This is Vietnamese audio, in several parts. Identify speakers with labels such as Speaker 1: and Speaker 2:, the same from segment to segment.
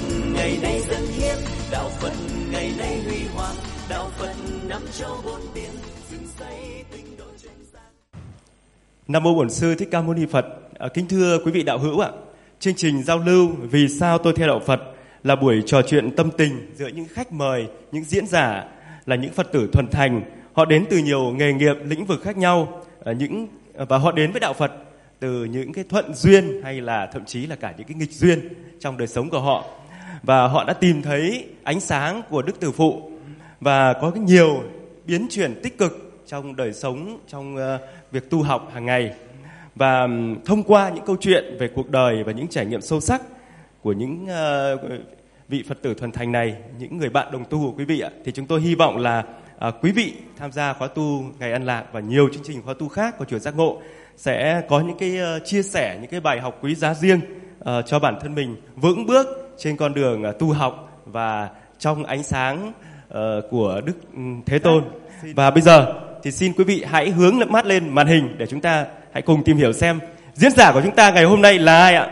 Speaker 1: ngày nay dân hiến, đạo Phật ngày nay huy hoàng, đạo Phật năm châu bốn biển, dựng xây tinh độ chân gian.
Speaker 2: Nam mô Bổn Sư Thích Ca Mâu Ni Phật. Kính thưa quý vị đạo hữu ạ, chương trình giao lưu Vì sao tôi theo đạo Phật là buổi trò chuyện tâm tình giữa những khách mời, những diễn giả là những Phật tử thuần thành. Họ đến từ nhiều nghề nghiệp, lĩnh vực khác nhau, và họ đến với đạo Phật từ những cái thuận duyên hay là thậm chí là cả những cái nghịch duyên trong đời sống của họ. Và họ đã tìm thấy ánh sáng của Đức Từ Phụ và có nhiều biến chuyển tích cực trong đời sống, trong việc tu học hàng ngày. Và thông qua những câu chuyện về cuộc đời và những trải nghiệm sâu sắc của những vị Phật tử thuần thành này, những người bạn đồng tu của quý vị ạ, thì chúng tôi hy vọng là quý vị tham gia khóa tu Ngày An Lạc và nhiều chương trình khóa tu khác của chùa Giác Ngộ sẽ có những cái chia sẻ, những cái bài học quý giá riêng cho bản thân mình vững bước trên con đường tu học và trong ánh sáng của Đức Thế Tôn. Và bây giờ thì xin quý vị hãy hướng mắt lên màn hình để chúng ta hãy cùng tìm hiểu xem diễn giả của chúng ta ngày hôm nay là ai ạ?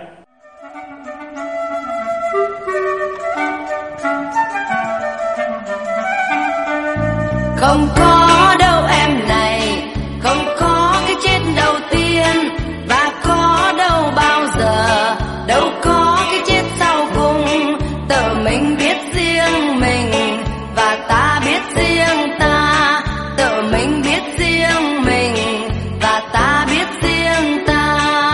Speaker 3: Không có đâu em này, không có cái chết đầu tiên, và có đâu bao giờ, đâu có cái chết sau cùng. Tự mình biết riêng mình, và ta biết riêng ta. Tự mình biết riêng mình, và ta biết riêng ta.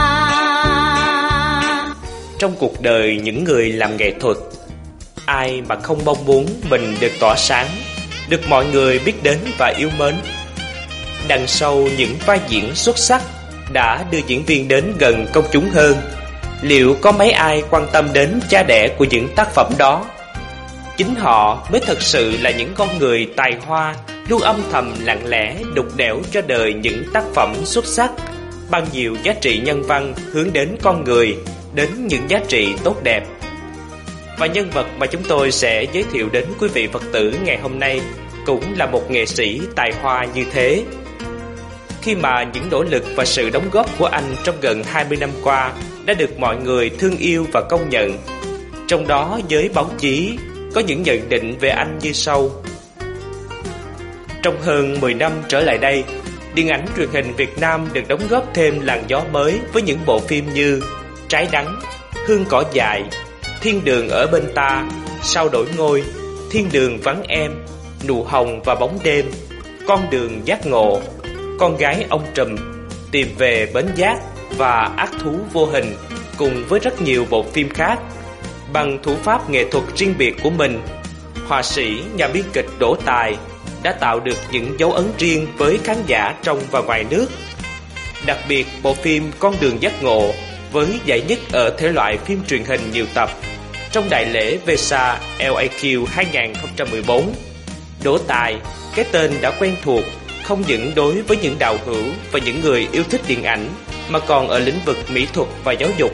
Speaker 4: Trong cuộc đời những người làm nghệ thuật, ai mà không mong muốn mình được tỏa sáng, được mọi người biết đến và yêu mến. Đằng sau những vai diễn xuất sắc đã đưa diễn viên đến gần công chúng hơn. Liệu có mấy ai quan tâm đến cha đẻ của những tác phẩm đó? Chính họ mới thật sự là những con người tài hoa, luôn âm thầm lặng lẽ đục đẽo cho đời những tác phẩm xuất sắc, bằng nhiều giá trị nhân văn hướng đến con người, đến những giá trị tốt đẹp. Và nhân vật mà chúng tôi sẽ giới thiệu đến quý vị Phật tử ngày hôm nay cũng là một nghệ sĩ tài hoa như thế. Khi mà những nỗ lực và sự đóng góp của anh trong gần 20 năm qua đã được mọi người thương yêu và công nhận. Trong đó giới báo chí có những nhận định về anh như sau. Trong hơn 10 năm trở lại đây, điện ảnh truyền hình Việt Nam được đóng góp thêm làn gió mới với những bộ phim như Trái Đắng, Hương Cỏ Dại, Thiên Đường Ở Bên Ta, Sao Đổi Ngôi, Thiên Đường Vắng Em, Nụ Hồng và Bóng Đêm, Con Đường Giác Ngộ, Con Gái Ông Trùm, Tìm Về Bến Giác và Ác Thú Vô Hình, cùng với rất nhiều bộ phim khác. Bằng thủ pháp nghệ thuật riêng biệt của mình, họa sĩ, nhà biên kịch Đỗ Tài đã tạo được những dấu ấn riêng với khán giả trong và ngoài nước. Đặc biệt, bộ phim Con Đường Giác Ngộ với giải nhất ở thể loại phim truyền hình nhiều tập trong đại lễ VESA LAQ 2014. Đỗ Tài, cái tên đã quen thuộc không những đối với những đạo hữu và những người yêu thích điện ảnh, mà còn ở lĩnh vực mỹ thuật và giáo dục.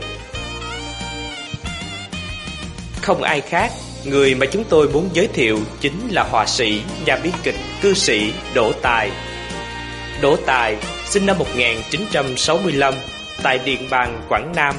Speaker 4: Không ai khác, người mà chúng tôi muốn giới thiệu chính là họa sĩ, nhà biên kịch, cư sĩ Đỗ Tài. Đỗ Tài sinh năm 1965 tại Điện Bàn, Quảng Nam.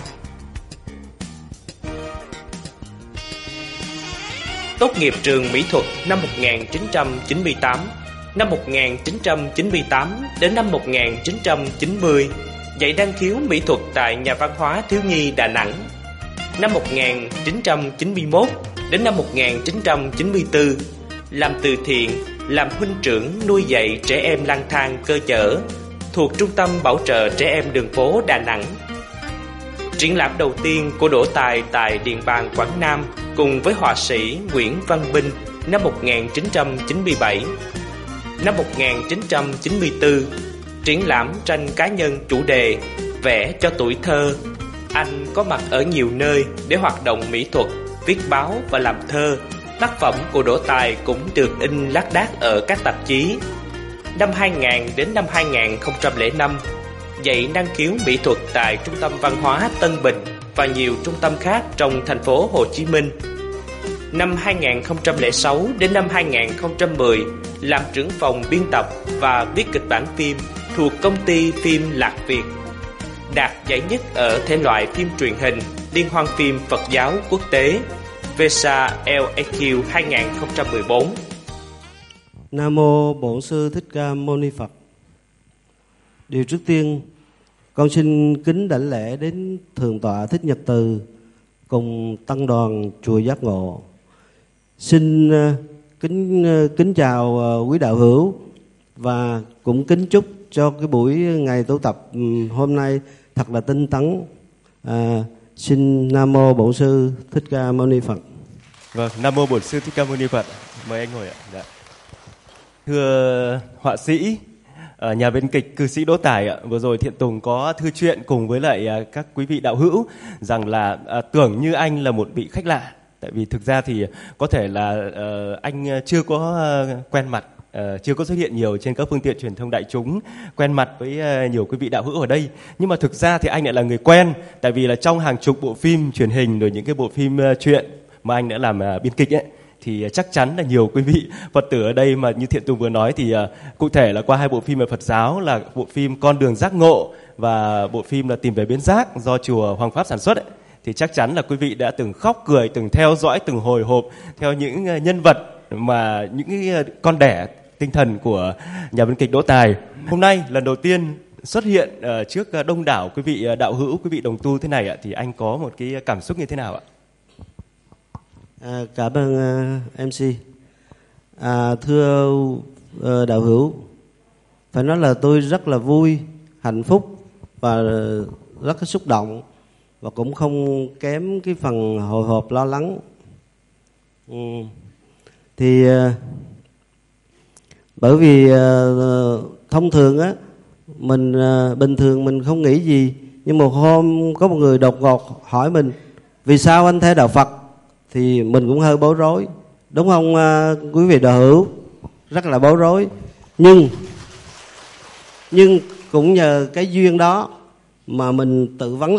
Speaker 4: Tốt nghiệp trường mỹ thuật năm 1998. Năm 1998 đến năm 1990, dạy năng khiếu mỹ thuật tại Nhà văn hóa thiếu nhi Đà Nẵng. Năm 1991 đến năm 1994, làm từ thiện, làm huynh trưởng nuôi dạy trẻ em lang thang cơ nhở thuộc Trung tâm Bảo trợ Trẻ Em Đường phố Đà Nẵng. Triển lãm đầu tiên của Đỗ Tài tại Điện Bàn, Quảng Nam cùng với họa sĩ Nguyễn Văn Binh năm 1997. Năm 1994, triển lãm tranh cá nhân chủ đề Vẽ cho tuổi thơ. Anh có mặt ở nhiều nơi để hoạt động mỹ thuật, viết báo và làm thơ. Tác phẩm của Đỗ Tài cũng được in lác đác ở các tạp chí. Năm 2000 đến năm 2005, dạy năng khiếu mỹ thuật tại Trung tâm Văn hóa Tân Bình và nhiều trung tâm khác trong thành phố Hồ Chí Minh. Năm 2006 đến năm 2010, làm trưởng phòng biên tập và viết kịch bản phim thuộc công ty phim Lạc Việt. Đạt giải nhất ở thể loại phim truyền hình Liên hoan phim Phật giáo quốc tế. VESA LEQ 2014.
Speaker 5: Nam mô Bổn Sư Thích Ca Mâu Ni Phật. Điều trước tiên, con xin kính đảnh lễ đến Thượng tọa Thích Nhật Từ cùng tăng đoàn chùa Giác Ngộ. Xin kính chào quý đạo hữu và cũng kính chúc cho cái buổi ngày tu tập hôm nay thật là tinh tấn. Xin Nam mô Bổn Sư Thích Ca Mâu Ni Phật.
Speaker 2: Vâng, Nam mô Bổn Sư Thích Ca Mâu Ni Phật. Mời anh ngồi ạ. Dạ. Thưa họa sĩ, nhà biên kịch cư sĩ Đỗ Tài ạ, vừa rồi Thiện Tùng có thư chuyện cùng với lại các quý vị đạo hữu rằng là tưởng như anh là một vị khách lạ, tại vì thực ra thì có thể là anh chưa có quen mặt, chưa có xuất hiện nhiều trên các phương tiện truyền thông đại chúng, quen mặt với nhiều quý vị đạo hữu ở đây. Nhưng mà thực ra thì anh lại là người quen, tại vì là trong hàng chục bộ phim truyền hình rồi những cái bộ phim truyện mà anh đã làm biên kịch ấy, thì chắc chắn là nhiều quý vị Phật tử ở đây mà như Thiện Tùng vừa nói thì cụ thể là qua hai bộ phim về Phật giáo là bộ phim Con Đường Giác Ngộ và bộ phim là Tìm Về Bến Giác do chùa Hoàng Pháp sản xuất ấy, thì chắc chắn là quý vị đã từng khóc cười, từng theo dõi, từng hồi hộp theo những nhân vật mà những cái con đẻ tinh thần của nhà biên kịch Đỗ Tài. Hôm nay lần đầu tiên xuất hiện trước đông đảo quý vị đạo hữu, quý vị đồng tu thế này ạ, thì anh có một cái cảm xúc như thế nào ạ?
Speaker 5: Cảm ơn MC. Thưa đạo hữu, phải nói là tôi rất là vui, hạnh phúc và rất là xúc động, và cũng không kém cái phần hồi hộp lo lắng. Thì bởi vì thông thường á, mình bình thường mình không nghĩ gì, nhưng một hôm có một người đột ngột hỏi mình vì sao anh theo đạo Phật, thì mình cũng hơi bối rối, đúng không quý vị đạo hữu? Rất là bối rối. Nhưng cũng nhờ cái duyên đó mà mình tự vấn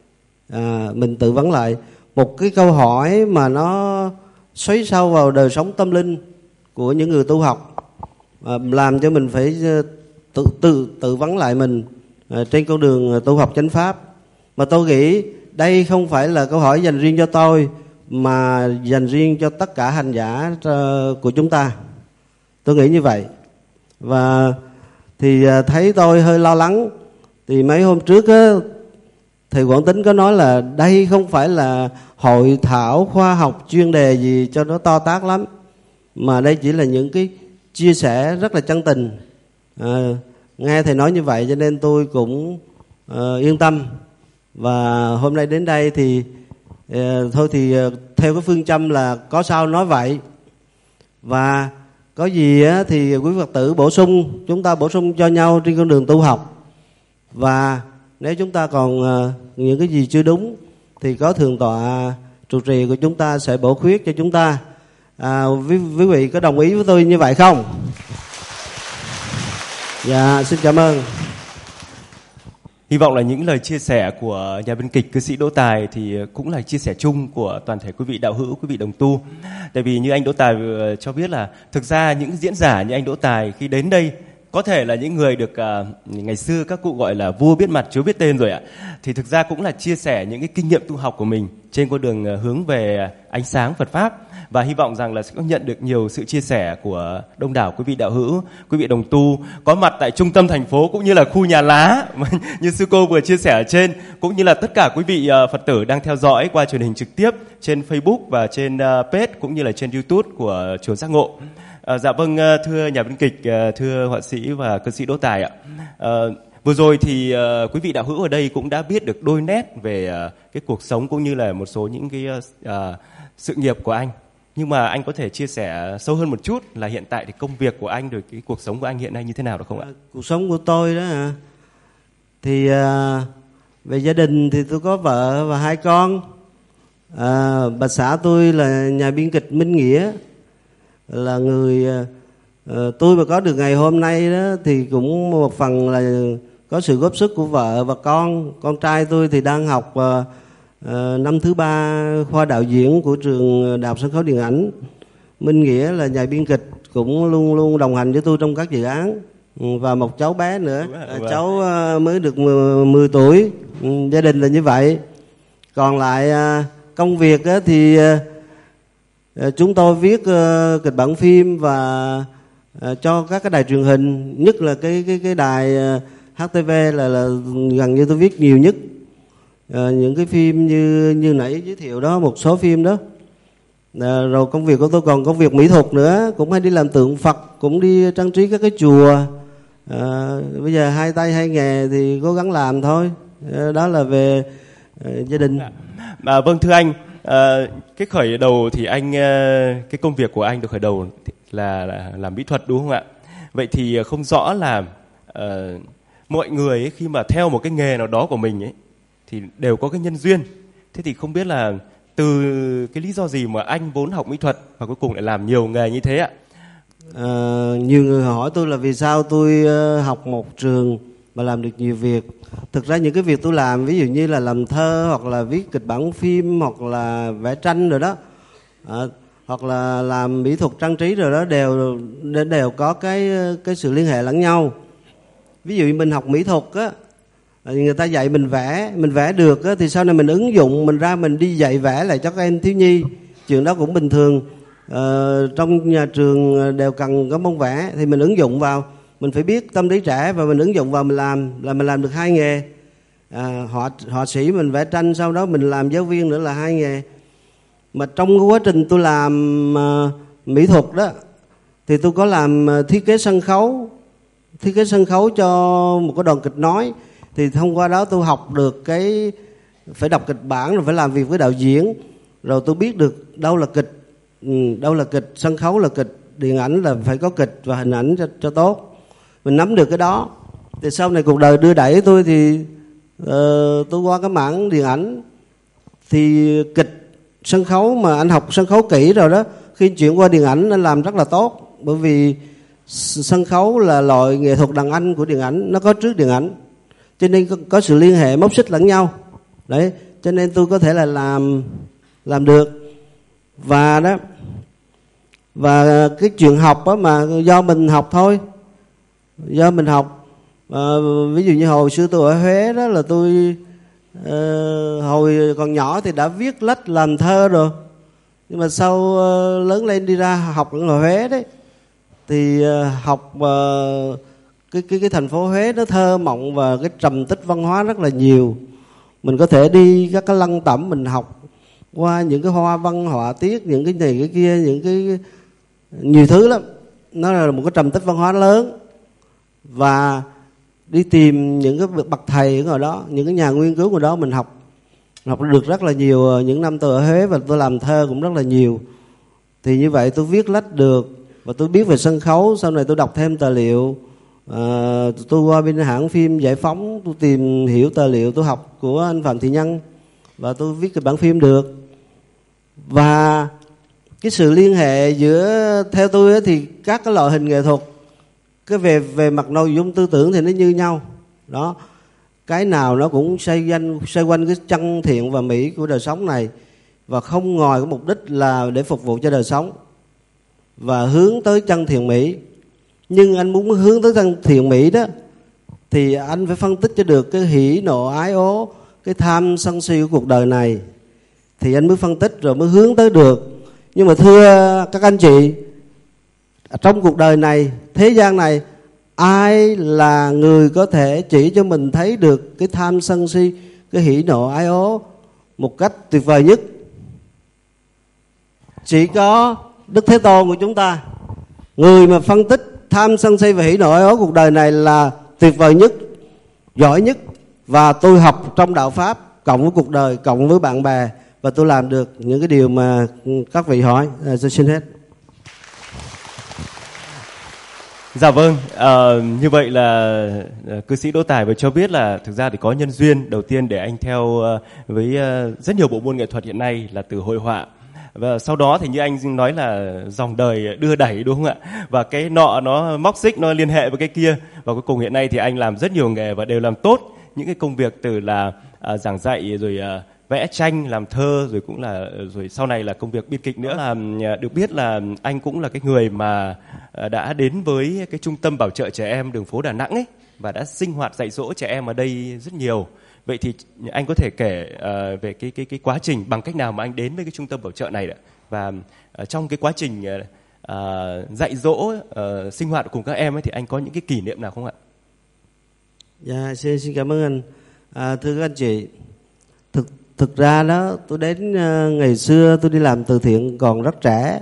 Speaker 5: lại một cái câu hỏi mà nó xoáy sâu vào đời sống tâm linh của những người tu học, làm cho mình phải tự vấn lại mình trên con đường tu học chánh pháp. Mà tôi nghĩ đây không phải là câu hỏi dành riêng cho tôi, mà dành riêng cho tất cả hành giả của chúng ta. Tôi nghĩ như vậy. Và thì thấy tôi hơi lo lắng, thì mấy hôm trước á, thầy Quảng Tính có nói là đây không phải là hội thảo khoa học chuyên đề gì cho nó to tát lắm, mà đây chỉ là những cái chia sẻ rất là chân tình. Nghe thầy nói như vậy cho nên tôi cũng yên tâm. Và hôm nay đến đây thì thôi thì theo cái phương châm là có sao nói vậy, và có gì á, thì quý Phật tử chúng ta bổ sung cho nhau trên con đường tu học. Và nếu chúng ta còn những cái gì chưa đúng thì có thượng tọa trụ trì của chúng ta sẽ bổ khuyết cho chúng ta. Quý vị có đồng ý với tôi như vậy không? Dạ, xin cảm ơn.
Speaker 2: Hy vọng là những lời chia sẻ của nhà biên kịch cư sĩ Đỗ Tài thì cũng là chia sẻ chung của toàn thể quý vị đạo hữu, quý vị đồng tu. Tại vì như anh Đỗ Tài vừa cho biết là thực ra những diễn giả như anh Đỗ Tài khi đến đây có thể là những người được ngày xưa các cụ gọi là vua biết mặt chúa biết tên rồi ạ. Thì thực ra cũng là chia sẻ những cái kinh nghiệm tu học của mình trên con đường hướng về ánh sáng Phật Pháp. Và hy vọng rằng là sẽ có nhận được nhiều sự chia sẻ của đông đảo quý vị đạo hữu, quý vị đồng tu có mặt tại trung tâm thành phố cũng như là khu nhà lá như sư cô vừa chia sẻ ở trên, cũng như là tất cả quý vị Phật tử đang theo dõi qua truyền hình trực tiếp trên Facebook và trên page cũng như là trên YouTube của chùa Giác Ngộ. Dạ vâng, thưa nhà biên kịch, thưa họa sĩ và cư sĩ Đỗ Tài ạ. Vừa rồi thì quý vị đạo hữu ở đây cũng đã biết được đôi nét về cái cuộc sống cũng như là một số những cái sự nghiệp của anh. Nhưng mà anh có thể chia sẻ sâu hơn một chút là hiện tại thì công việc của anh rồi cái cuộc sống của anh hiện nay như thế nào được không ạ?
Speaker 5: Cuộc sống của tôi đó thì về gia đình thì tôi có vợ và 2 con. Bà xã tôi là nhà biên kịch Minh Nghĩa, là người tôi mà có được ngày hôm nay đó thì cũng một phần là có sự góp sức của vợ và con. Con trai tôi thì đang học năm thứ 3 khoa đạo diễn của trường Đại học Sân khấu Điện ảnh. Minh Nghĩa là nhà biên kịch, cũng luôn luôn đồng hành với tôi trong các dự án. Và một cháu bé nữa, cháu mới được 10 tuổi. Gia đình là như vậy. Còn lại công việc thì chúng tôi viết kịch bản phim và cho các cái đài truyền hình, nhất là cái đài HTV là gần như tôi viết nhiều nhất. Những cái phim như nãy giới thiệu đó, một số phim đó. Rồi công việc của tôi còn công việc mỹ thuật nữa, cũng hay đi làm tượng Phật, cũng đi trang trí các cái chùa. Bây giờ hai tay hai nghề thì cố gắng làm thôi. Đó là về gia đình.
Speaker 2: Vâng, thưa anh, cái khởi đầu thì anh, cái công việc của anh được khởi đầu là làm mỹ thuật đúng không ạ? Vậy thì không rõ là mọi người ấy, khi mà theo một cái nghề nào đó của mình ấy thì đều có cái nhân duyên. Thế thì không biết là từ cái lý do gì mà anh vốn học mỹ thuật và cuối cùng lại làm nhiều nghề như thế ạ?
Speaker 5: Nhiều người hỏi tôi là vì sao tôi học một trường mà làm được nhiều việc. Thực ra những cái việc tôi làm, ví dụ như là làm thơ, hoặc là viết kịch bản phim, hoặc là vẽ tranh rồi đó, hoặc là làm mỹ thuật trang trí rồi đó, đều có cái sự liên hệ lẫn nhau. Ví dụ như mình học mỹ thuật á, người ta dạy mình vẽ được á, thì sau này mình ứng dụng, mình ra mình đi dạy vẽ lại cho các em thiếu nhi. Chuyện đó cũng bình thường. Trong nhà trường đều cần có môn vẽ, thì mình ứng dụng vào. Mình phải biết tâm lý trẻ và mình ứng dụng vào, mình làm được hai nghề. Họa sĩ mình vẽ tranh, sau đó mình làm giáo viên nữa, là hai nghề. Mà trong quá trình tôi làm mỹ thuật đó, thì tôi có làm thiết kế sân khấu cho một cái đoàn kịch nói. Thì thông qua đó tôi học được cái phải đọc kịch bản, rồi phải làm việc với đạo diễn, rồi tôi biết được đâu là kịch, sân khấu là kịch, điện ảnh là phải có kịch và hình ảnh cho tốt. Mình nắm được cái đó. Thì sau này cuộc đời đưa đẩy tôi thì tôi qua cái mảng điện ảnh. Thì kịch, sân khấu mà anh học sân khấu kỹ rồi đó, khi chuyển qua điện ảnh anh làm rất là tốt. Bởi vì sân khấu là loại nghệ thuật đàn anh của điện ảnh, nó có trước điện ảnh, cho nên có sự liên hệ móc xích lẫn nhau. Đấy, cho nên tôi có thể là làm được. Và cái chuyện học đó mà do mình học thôi. Do mình học. Ví dụ như hồi xưa tôi ở Huế đó, là tôi hồi còn nhỏ thì đã viết lách làm thơ rồi. Nhưng mà sau lớn lên đi ra học ở Huế đấy, thì học cái thành phố Huế nó thơ mộng và cái trầm tích văn hóa rất là nhiều. Mình có thể đi các cái lăng tẩm, mình học qua những cái hoa văn họa tiết, những cái này cái kia, những cái nhiều thứ lắm. Nó là một cái trầm tích văn hóa lớn. Và đi tìm những cái bậc thầy ở đó, những cái nhà nghiên cứu ở đó, mình học được rất là nhiều. Những năm tôi ở Huế và tôi làm thơ cũng rất là nhiều. Thì như vậy tôi viết lách được, và tôi biết về sân khấu. Sau này tôi đọc thêm tài liệu. Tôi qua bên hãng phim Giải Phóng, tôi tìm hiểu tài liệu tôi học của anh Phạm Thị Nhân, và tôi viết kịch bản phim được. Và cái sự liên hệ giữa, theo tôi thì các cái loại hình nghệ thuật, cái về mặt nội dung tư tưởng thì nó như nhau đó. Cái nào nó cũng xoay quanh cái chân thiện và mỹ của đời sống này, và không ngoài cái mục đích là để phục vụ cho đời sống và hướng tới chân thiện mỹ. Nhưng anh muốn hướng tới chân thiện mỹ đó, thì anh phải phân tích cho được cái hỉ nộ ái ố, cái tham sân si của cuộc đời này, thì anh mới phân tích rồi mới hướng tới được. Nhưng mà thưa các anh chị, trong cuộc đời này, thế gian này, ai là người có thể chỉ cho mình thấy được cái tham sân si, cái hỉ nộ ái ố một cách tuyệt vời nhất? Chỉ có Đức Thế Tôn của chúng ta. Người mà phân tích tham sân si và hỉ nộ ái ố cuộc đời này là tuyệt vời nhất, giỏi nhất. Và tôi học trong đạo Pháp, cộng với cuộc đời, cộng với bạn bè, và tôi làm được những cái điều mà các vị hỏi. Tôi xin hết.
Speaker 2: Dạ vâng, như vậy là cư sĩ Đỗ Tài vừa cho biết là thực ra thì có nhân duyên đầu tiên để anh theo với rất nhiều bộ môn nghệ thuật hiện nay là từ hội họa. Và sau đó thì như anh nói là dòng đời đưa đẩy, đúng không ạ? Và cái nọ nó móc xích, nó liên hệ với cái kia. Và cuối cùng hiện nay thì anh làm rất nhiều nghề và đều làm tốt những cái công việc, từ là giảng dạy, rồi vẽ tranh, làm thơ, rồi cũng là rồi sau này là công việc biên kịch nữa. Là được biết là anh cũng là cái người mà đã đến với cái trung tâm bảo trợ trẻ em đường phố Đà Nẵng ấy, và đã sinh hoạt dạy dỗ trẻ em ở đây rất nhiều. Vậy thì anh có thể kể về cái quá trình bằng cách nào mà anh đến với cái trung tâm bảo trợ này ạ? Và trong cái quá trình dạy dỗ sinh hoạt cùng các em ấy thì anh có những cái kỷ niệm nào không ạ?
Speaker 5: Dạ, xin cảm ơn anh. Thưa các anh chị, thực ra đó tôi đến ngày xưa tôi đi làm từ thiện còn rất trẻ.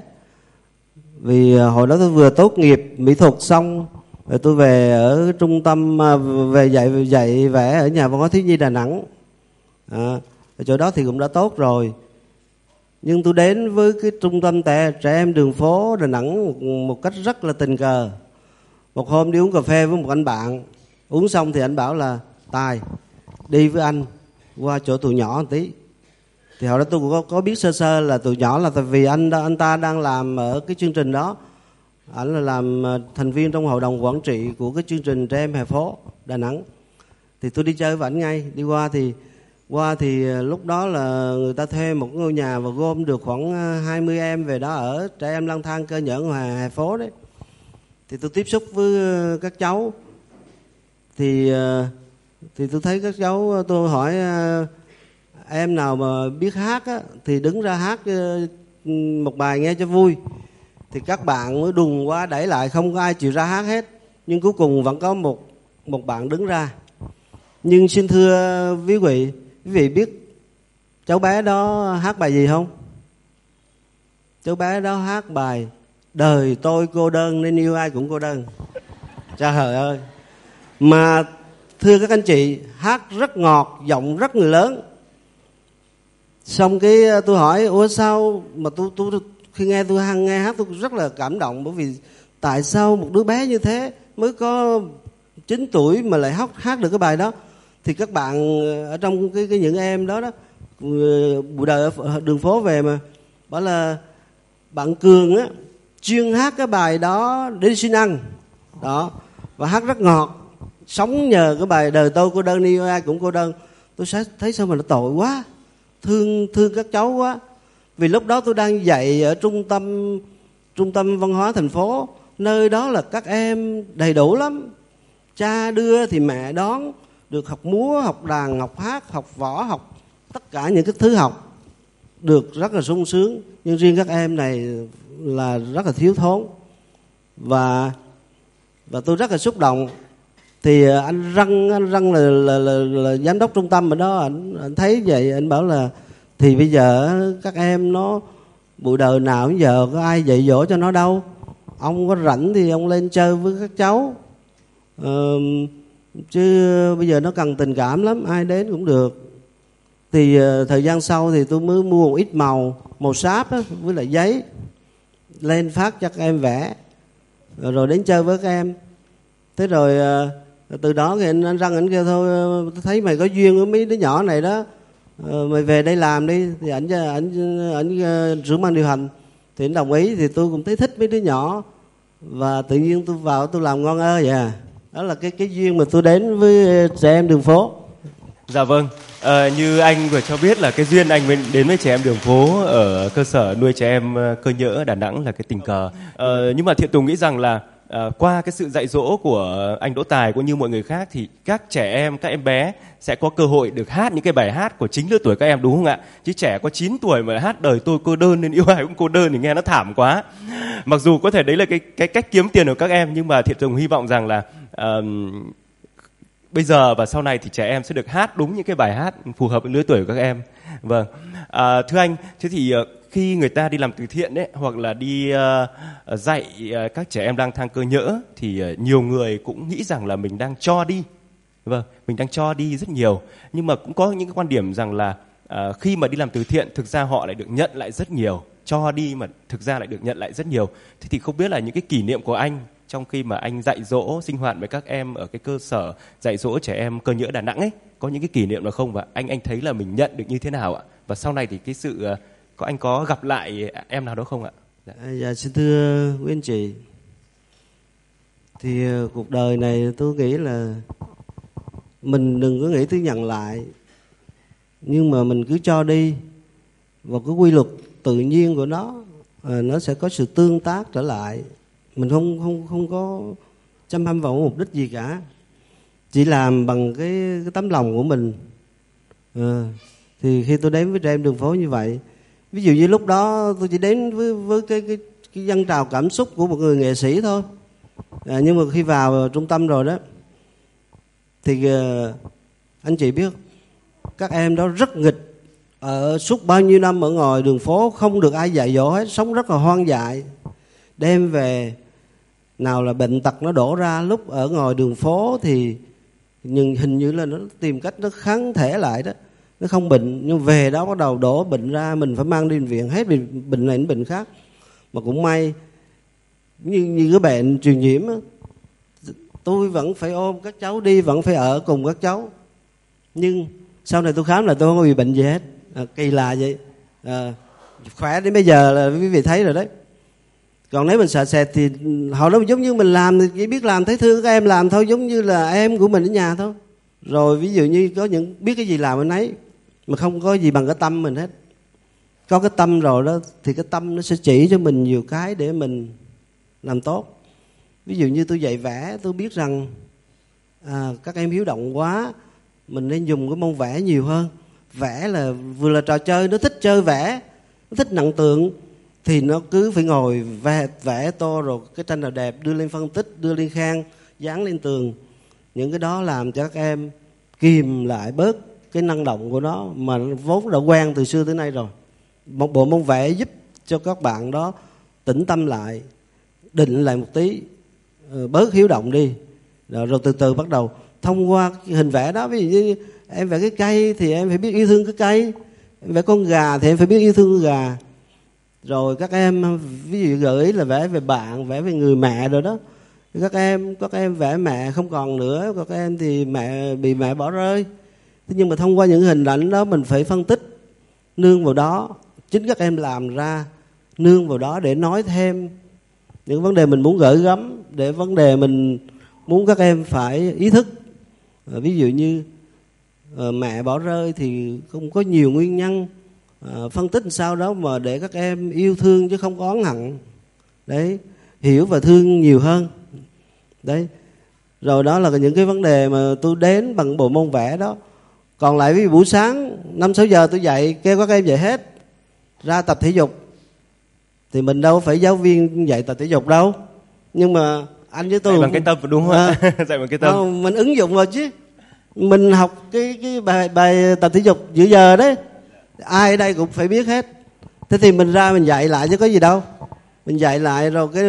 Speaker 5: Vì hồi đó tôi vừa tốt nghiệp mỹ thuật xong, rồi tôi về ở trung tâm về dạy vẽ ở nhà văn hóa thiếu nhi Đà Nẵng. Ở chỗ đó thì cũng đã tốt rồi. Nhưng tôi đến với cái trung tâm trẻ em đường phố Đà Nẵng một cách rất là tình cờ. Một hôm đi uống cà phê với một anh bạn, uống xong thì anh bảo là Tài đi với anh qua chỗ tụi nhỏ một tí. Thì hồi đó tôi cũng có biết sơ sơ là tụi nhỏ là tại vì anh ta đang làm ở cái chương trình đó. Anh là làm thành viên trong hội đồng quản trị của cái chương trình trẻ em hè phố Đà Nẵng. Thì tôi đi chơi với ảnh ngay. Đi qua thì lúc đó là người ta thuê một ngôi nhà và gom được khoảng 20 em về đó ở, trẻ em lang thang cơ nhỡ ngoài hè phố đấy. Thì tôi tiếp xúc với các cháu. Thì tôi thấy các cháu, tôi hỏi em nào mà biết hát á, thì đứng ra hát một bài nghe cho vui. Thì các bạn mới đùng quá đẩy lại, không có ai chịu ra hát hết. Nhưng cuối cùng vẫn có một bạn đứng ra. Nhưng xin thưa quý vị biết cháu bé đó hát bài gì không? Cháu bé đó hát bài Đời tôi cô đơn nên yêu ai cũng cô đơn. Trời ơi! Mà thưa các anh chị, hát rất ngọt, giọng rất người lớn. Xong cái tôi hỏi, ủa sao mà tôi khi nghe nghe hát tôi rất là cảm động. Bởi vì tại sao một đứa bé như thế mới có 9 tuổi mà lại hát được cái bài đó. Thì các bạn ở trong những em đó buổi đời ở đường phố về mà bảo là bạn Cường á chuyên hát cái bài đó để đi xin ăn đó, và hát rất ngọt, sống nhờ cái bài Đời tôi cô đơn yêu ai cũng cô đơn. Tôi thấy sao mà nó tội quá, thương các cháu quá. Vì lúc đó tôi đang dạy ở trung tâm văn hóa thành phố, nơi đó là các em đầy đủ lắm, cha đưa thì mẹ đón, được học múa, học đàn, học hát, học võ, học tất cả những cái thứ học được rất là sung sướng. Nhưng riêng các em này là rất là thiếu thốn, và tôi rất là xúc động. Thì anh Răng là giám đốc trung tâm ở đó, anh thấy vậy anh bảo là thì bây giờ các em nó buổi đời nào bây giờ có ai dạy dỗ cho nó đâu, ông có rảnh thì ông lên chơi với các cháu, chứ bây giờ nó cần tình cảm lắm, ai đến cũng được. Thì thời gian sau thì tôi mới mua một ít màu sáp á, với lại giấy lên phát cho các em vẽ, rồi đến chơi với các em. Thế rồi từ đó thì anh Răng anh kêu thôi, tôi thấy mày có duyên với mấy đứa nhỏ này đó, mày về đây làm đi. Thì ảnh trưởng ban điều hành thì anh đồng ý. Thì tôi cũng thấy thích mấy đứa nhỏ, và tự nhiên tôi vào tôi làm ngon vậy à. Đó là cái duyên mà tôi đến với trẻ em đường phố.
Speaker 2: Dạ vâng, như anh vừa cho biết là cái duyên anh đến với trẻ em đường phố ở cơ sở nuôi trẻ em Cơ Nhỡ Đà Nẵng là cái tình cờ. Nhưng mà Thiện Tùng nghĩ rằng là qua cái sự dạy dỗ của anh Đỗ Tài cũng như mọi người khác thì các trẻ em, các em bé sẽ có cơ hội được hát những cái bài hát của chính lứa tuổi các em, đúng không ạ? Chứ trẻ có 9 tuổi mà hát Đời tôi cô đơn nên yêu ai cũng cô đơn thì nghe nó thảm quá. Mặc dù có thể đấy là cái cách kiếm tiền của các em, nhưng mà Thiện Tùng hy vọng rằng là bây giờ và sau này thì trẻ em sẽ được hát đúng những cái bài hát phù hợp với lứa tuổi của các em. Vâng, thưa anh, thế thì khi người ta đi làm từ thiện đấy, hoặc là đi dạy các trẻ em lang thang cơ nhỡ, thì nhiều người cũng nghĩ rằng là mình đang cho đi. Vâng, mình đang cho đi rất nhiều. Nhưng mà cũng có những cái quan điểm rằng là khi mà đi làm từ thiện, thực ra họ lại được nhận lại rất nhiều. Cho đi mà thực ra lại được nhận lại rất nhiều. Thế thì không biết là những cái kỷ niệm của anh trong khi mà anh dạy dỗ sinh hoạt với các em ở cái cơ sở dạy dỗ trẻ em Cơ Nhỡ Đà Nẵng ấy, có những cái kỷ niệm nào không, và anh thấy là mình nhận được như thế nào ạ? Và sau này thì cái sự anh có gặp lại em nào đó không ạ?
Speaker 5: Dạ xin thưa quý anh chị, thì cuộc đời này tôi nghĩ là mình đừng có nghĩ tới nhận lại, nhưng mà mình cứ cho đi, và cái quy luật tự nhiên của nó sẽ có sự tương tác trở lại. Mình không có chăm hăm vào mục đích gì cả, chỉ làm bằng cái tấm lòng của mình Thì khi tôi đến với trẻ em đường phố như vậy, ví dụ như lúc đó tôi chỉ đến với cái dâng trào cảm xúc của một người nghệ sĩ thôi. Nhưng mà khi vào trung tâm rồi đó thì anh chị biết các em đó rất nghịch, ở suốt bao nhiêu năm ở ngoài đường phố không được ai dạy dỗ hết, sống rất là hoang dại, đem về nào là bệnh tật nó đổ ra. Lúc ở ngoài đường phố thì hình như là nó tìm cách nó kháng thể lại đó, nó không bệnh, nhưng về đó bắt đầu đổ bệnh ra, mình phải mang đi bệnh viện hết, vì bệnh này đến bệnh khác. Mà cũng may như cái bệnh truyền nhiễm á, tôi vẫn phải ôm các cháu đi, vẫn phải ở cùng các cháu. Nhưng sau này tôi khám là tôi không có bị bệnh gì hết. Kỳ lạ vậy. Khỏe đến bây giờ là quý vị thấy rồi đấy. Còn nếu mình sợ sệt thì họ nói giống như mình làm thì chỉ biết làm thấy thương các em làm thôi, giống như là em của mình ở nhà thôi. Rồi ví dụ như có những biết cái gì làm anh ấy, mà không có gì bằng cái tâm mình hết. Có cái tâm rồi đó thì cái tâm nó sẽ chỉ cho mình nhiều cái để mình làm tốt. Ví dụ như tôi dạy vẽ, tôi biết rằng các em hiếu động quá, mình nên dùng cái môn vẽ nhiều hơn. Vẽ là vừa là trò chơi, nó thích chơi vẽ, nó thích nặng tượng, thì nó cứ phải ngồi vẽ tô, rồi cái tranh nào đẹp đưa lên phân tích, đưa lên khen, dán lên tường. Những cái đó làm cho các em kìm lại bớt cái năng động của nó, mà vốn đã quen từ xưa tới nay rồi. Một bộ môn vẽ giúp cho các bạn đó tĩnh tâm lại, định lại một tí, bớt hiếu động đi. Rồi từ từ bắt đầu thông qua hình vẽ đó. Ví dụ như em vẽ cái cây thì em phải biết yêu thương cái cây, em vẽ con gà thì em phải biết yêu thương con gà. Rồi các em ví dụ gợi ý là vẽ về bạn, vẽ về người mẹ rồi đó. Các em vẽ mẹ không còn nữa, các em thì bị mẹ bỏ rơi. Thế nhưng mà thông qua những hình ảnh đó mình phải phân tích, nương vào đó, chính các em làm ra, nương vào đó để nói thêm những vấn đề mình muốn gửi gắm, để vấn đề mình muốn các em phải ý thức. Ví dụ như mẹ bỏ rơi thì không có nhiều nguyên nhân, phân tích sao đó mà để các em yêu thương chứ không có oán hận. Đấy, hiểu và thương nhiều hơn. Đấy. Rồi đó là những cái vấn đề mà tôi đến bằng bộ môn vẽ đó. Còn lại ví dụ buổi sáng 5-6 giờ tôi dạy, kêu các em dạy hết ra tập thể dục. Thì mình đâu phải giáo viên dạy tập thể dục đâu. Nhưng mà anh với tôi
Speaker 2: dạy bằng cái tâm đúng không ạ? Dạy bằng cái tâm.
Speaker 5: Mình ứng dụng rồi chứ. Mình học cái bài tập thể dục giữa giờ đấy, ai ở đây cũng phải biết hết. Thế thì mình ra mình dạy lại chứ có gì đâu. Mình dạy lại rồi cái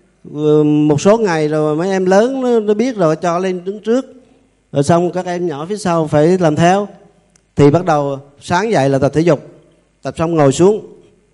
Speaker 5: một số ngày rồi mấy em lớn nó biết rồi, cho lên đứng trước. Rồi xong các em nhỏ phía sau phải làm theo. Thì bắt đầu sáng dậy là tập thể dục. Tập xong ngồi xuống.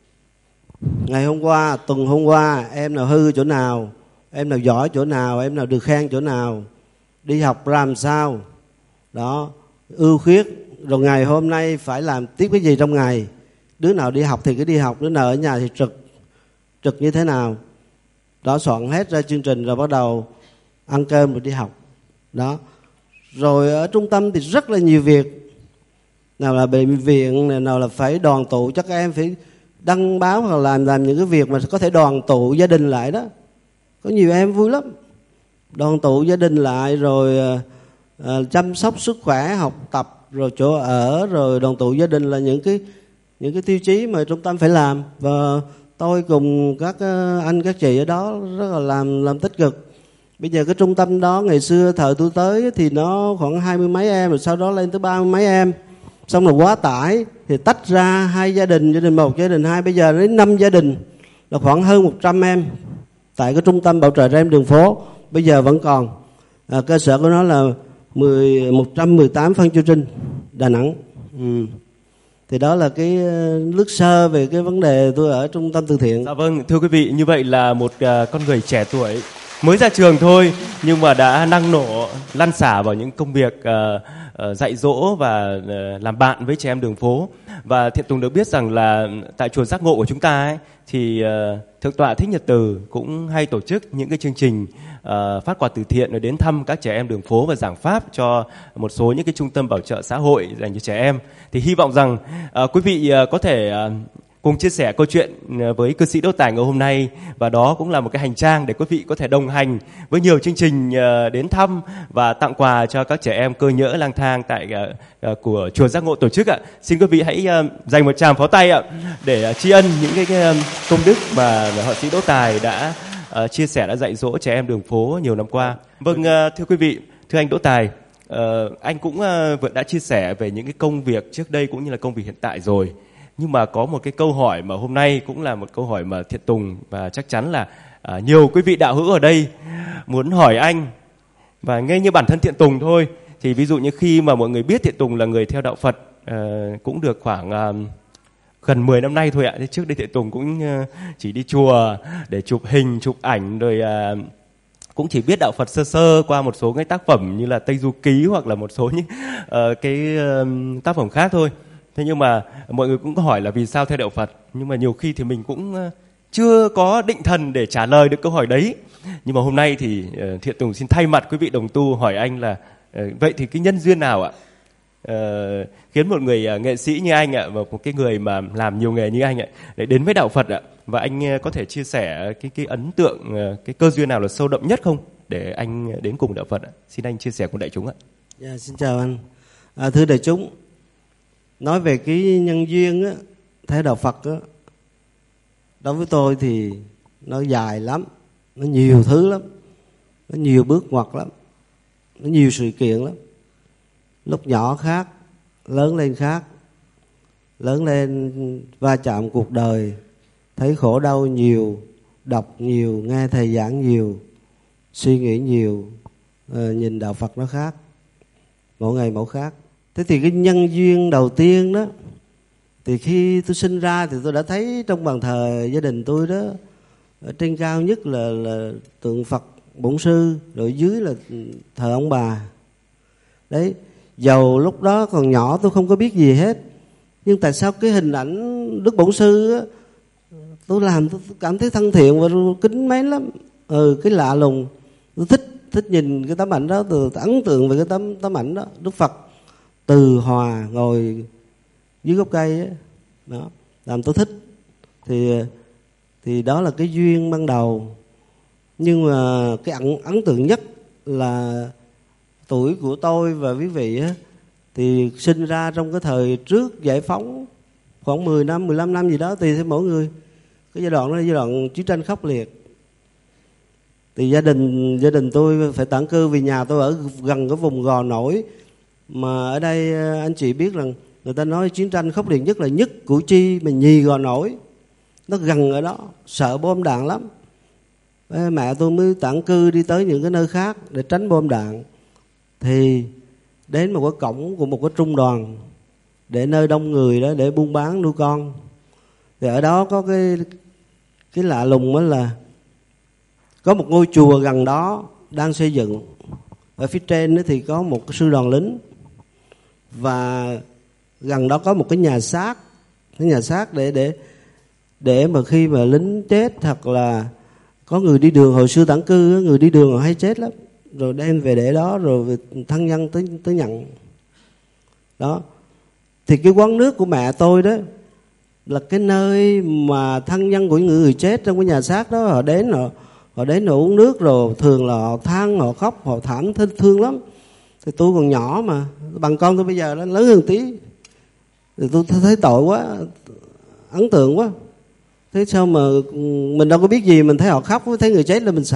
Speaker 5: Ngày hôm qua, tuần hôm qua, em nào hư chỗ nào, em nào giỏi chỗ nào, em nào được khen chỗ nào, đi học ra làm sao. Đó, ưu khuyết. Rồi ngày hôm nay phải làm tiếp cái gì trong ngày. Đứa nào đi học thì cứ đi học, đứa nào ở nhà thì trực như thế nào. Đó, soạn hết ra chương trình rồi bắt đầu ăn cơm rồi đi học. Đó. Rồi ở trung tâm thì rất là nhiều việc. Nào là bệnh viện, nào là phải đoàn tụ, chắc em phải đăng báo hoặc làm những cái việc mà có thể đoàn tụ gia đình lại đó. Có nhiều em vui lắm. Đoàn tụ gia đình lại rồi chăm sóc sức khỏe, học tập, rồi chỗ ở, rồi đoàn tụ gia đình là những cái tiêu chí mà trung tâm phải làm. Và tôi cùng các anh các chị ở đó rất là làm tích cực. Bây giờ cái trung tâm đó ngày xưa thời tôi tới thì nó khoảng 20 mấy em, rồi sau đó lên tới 30 mấy em. Xong là quá tải thì tách ra 2 gia đình 1, gia đình 2, bây giờ đến 5 gia đình là khoảng hơn 100 em tại cái trung tâm bảo trợ trẻ em đường phố. Bây giờ vẫn còn. Cơ sở của nó là 118 Phan Chu Trinh, Đà Nẵng. Thì đó là cái lướt sơ về cái vấn đề tôi ở trung tâm từ thiện.
Speaker 2: Dạ vâng, thưa quý vị, như vậy là một con người trẻ tuổi mới ra trường thôi nhưng mà đã năng nổ lăn xả vào những công việc dạy dỗ và làm bạn với trẻ em đường phố. Và Thiện Tùng được biết rằng là tại chùa Giác Ngộ của chúng ta ấy, thì Thượng tọa Thích Nhật Từ cũng hay tổ chức những cái chương trình phát quà từ thiện để đến thăm các trẻ em đường phố và giảng pháp cho một số những cái trung tâm bảo trợ xã hội dành cho trẻ em. Thì hy vọng rằng quý vị có thể cùng chia sẻ câu chuyện với cư sĩ Đỗ Tài ngày hôm nay, và đó cũng là một cái hành trang để quý vị có thể đồng hành với nhiều chương trình đến thăm và tặng quà cho các trẻ em cơ nhỡ lang thang tại của chùa Giác Ngộ tổ chức ạ. Xin quý vị hãy dành một tràng pháo tay ạ để tri ân những cái công đức mà họ sĩ Đỗ Tài đã chia sẻ, đã dạy dỗ trẻ em đường phố nhiều năm qua. Vâng, thưa quý vị, thưa anh Đỗ Tài, anh cũng vừa đã chia sẻ về những cái công việc trước đây cũng như là công việc hiện tại rồi. Nhưng mà có một cái câu hỏi mà hôm nay cũng là một câu hỏi mà Thiện Tùng và chắc chắn là nhiều quý vị đạo hữu ở đây muốn hỏi anh. Và ngay như bản thân Thiện Tùng thôi, thì ví dụ như khi mà mọi người biết Thiện Tùng là người theo đạo Phật cũng được khoảng gần 10 năm nay thôi ạ. Thế trước đây Thiện Tùng cũng chỉ đi chùa để chụp hình, chụp ảnh, rồi cũng chỉ biết đạo Phật sơ sơ qua một số cái tác phẩm như là Tây Du Ký hoặc là một số những cái tác phẩm khác thôi. Thế nhưng mà mọi người cũng có hỏi là vì sao theo đạo Phật, nhưng mà nhiều khi thì mình cũng chưa có định thần để trả lời được câu hỏi đấy. Nhưng mà hôm nay thì Thiện Tùng xin thay mặt quý vị đồng tu hỏi anh là vậy thì cái nhân duyên nào ạ khiến một người nghệ sĩ như anh ạ, và một cái người mà làm nhiều nghề như anh ạ, để đến với đạo Phật ạ? Và anh có thể chia sẻ cái ấn tượng, cái cơ duyên nào là sâu đậm nhất không để anh đến cùng đạo Phật ạ? Xin anh chia sẻ cùng đại chúng ạ.
Speaker 5: Dạ, xin chào anh. Thưa đại chúng, nói về cái nhân duyên á, theo đạo Phật á, đối với tôi thì nó dài lắm, nó nhiều thứ lắm, nó nhiều bước ngoặt lắm, nó nhiều sự kiện lắm. Lúc nhỏ khác, lớn lên khác. Lớn lên va chạm cuộc đời, thấy khổ đau nhiều, đọc nhiều, nghe thầy giảng nhiều, suy nghĩ nhiều, nhìn đạo Phật nó khác, mỗi ngày mỗi khác. Thế thì cái nhân duyên đầu tiên đó, thì khi tôi sinh ra thì tôi đã thấy trong bàn thờ gia đình tôi đó, ở trên cao nhất là tượng Phật Bổn Sư, rồi dưới là thờ ông bà. Đấy, dầu lúc đó còn nhỏ tôi không có biết gì hết, nhưng tại sao cái hình ảnh Đức Bổn Sư á, tôi làm tôi cảm thấy thân thiện và kính mến lắm. Cái lạ lùng, tôi thích nhìn cái tấm ảnh đó, tôi ấn tượng về cái tấm ảnh đó. Đức Phật từ hòa ngồi dưới gốc cây ấy, đó làm tôi thích. Thì đó là cái duyên ban đầu. Nhưng mà cái ấn tượng nhất là tuổi của tôi và quý vị á, thì sinh ra trong cái thời trước giải phóng, khoảng 10 năm, 15 năm gì đó tùy theo mỗi người. Cái giai đoạn đó là giai đoạn chiến tranh khốc liệt. Thì gia đình tôi phải tản cư vì nhà tôi ở gần cái vùng Gò Nổi. Mà ở đây anh chị biết rằng người ta nói chiến tranh khốc liệt nhất là Nhất Củ Chi mà nhì Gò Nổi. Nó gần ở đó, sợ bom đạn lắm. Mẹ tôi mới tản cư đi tới những cái nơi khác để tránh bom đạn. Thì đến một cái cổng của một cái trung đoàn, để nơi đông người đó để buôn bán nuôi con. Thì ở đó có cái lạ lùng đó là có một ngôi chùa gần đó đang xây dựng. Ở phía trên thì có một cái sư đoàn lính, và gần đó có một cái nhà xác để mà khi mà lính chết hoặc là có người đi đường, hồi xưa tản cư người đi đường họ hay chết lắm, rồi đem về để đó, rồi thân nhân tới nhận. Đó thì cái quán nước của mẹ tôi đó là cái nơi mà thân nhân của những người chết trong cái nhà xác đó họ đến họ uống nước, rồi thường là họ than, họ khóc, họ thảm thương lắm. Thì tôi còn nhỏ mà, bằng con tôi bây giờ nó lớn hơn tí, thì tôi thấy tội quá, ấn tượng quá. Thế sao mà mình đâu có biết gì, mình thấy họ khóc, thấy người chết là mình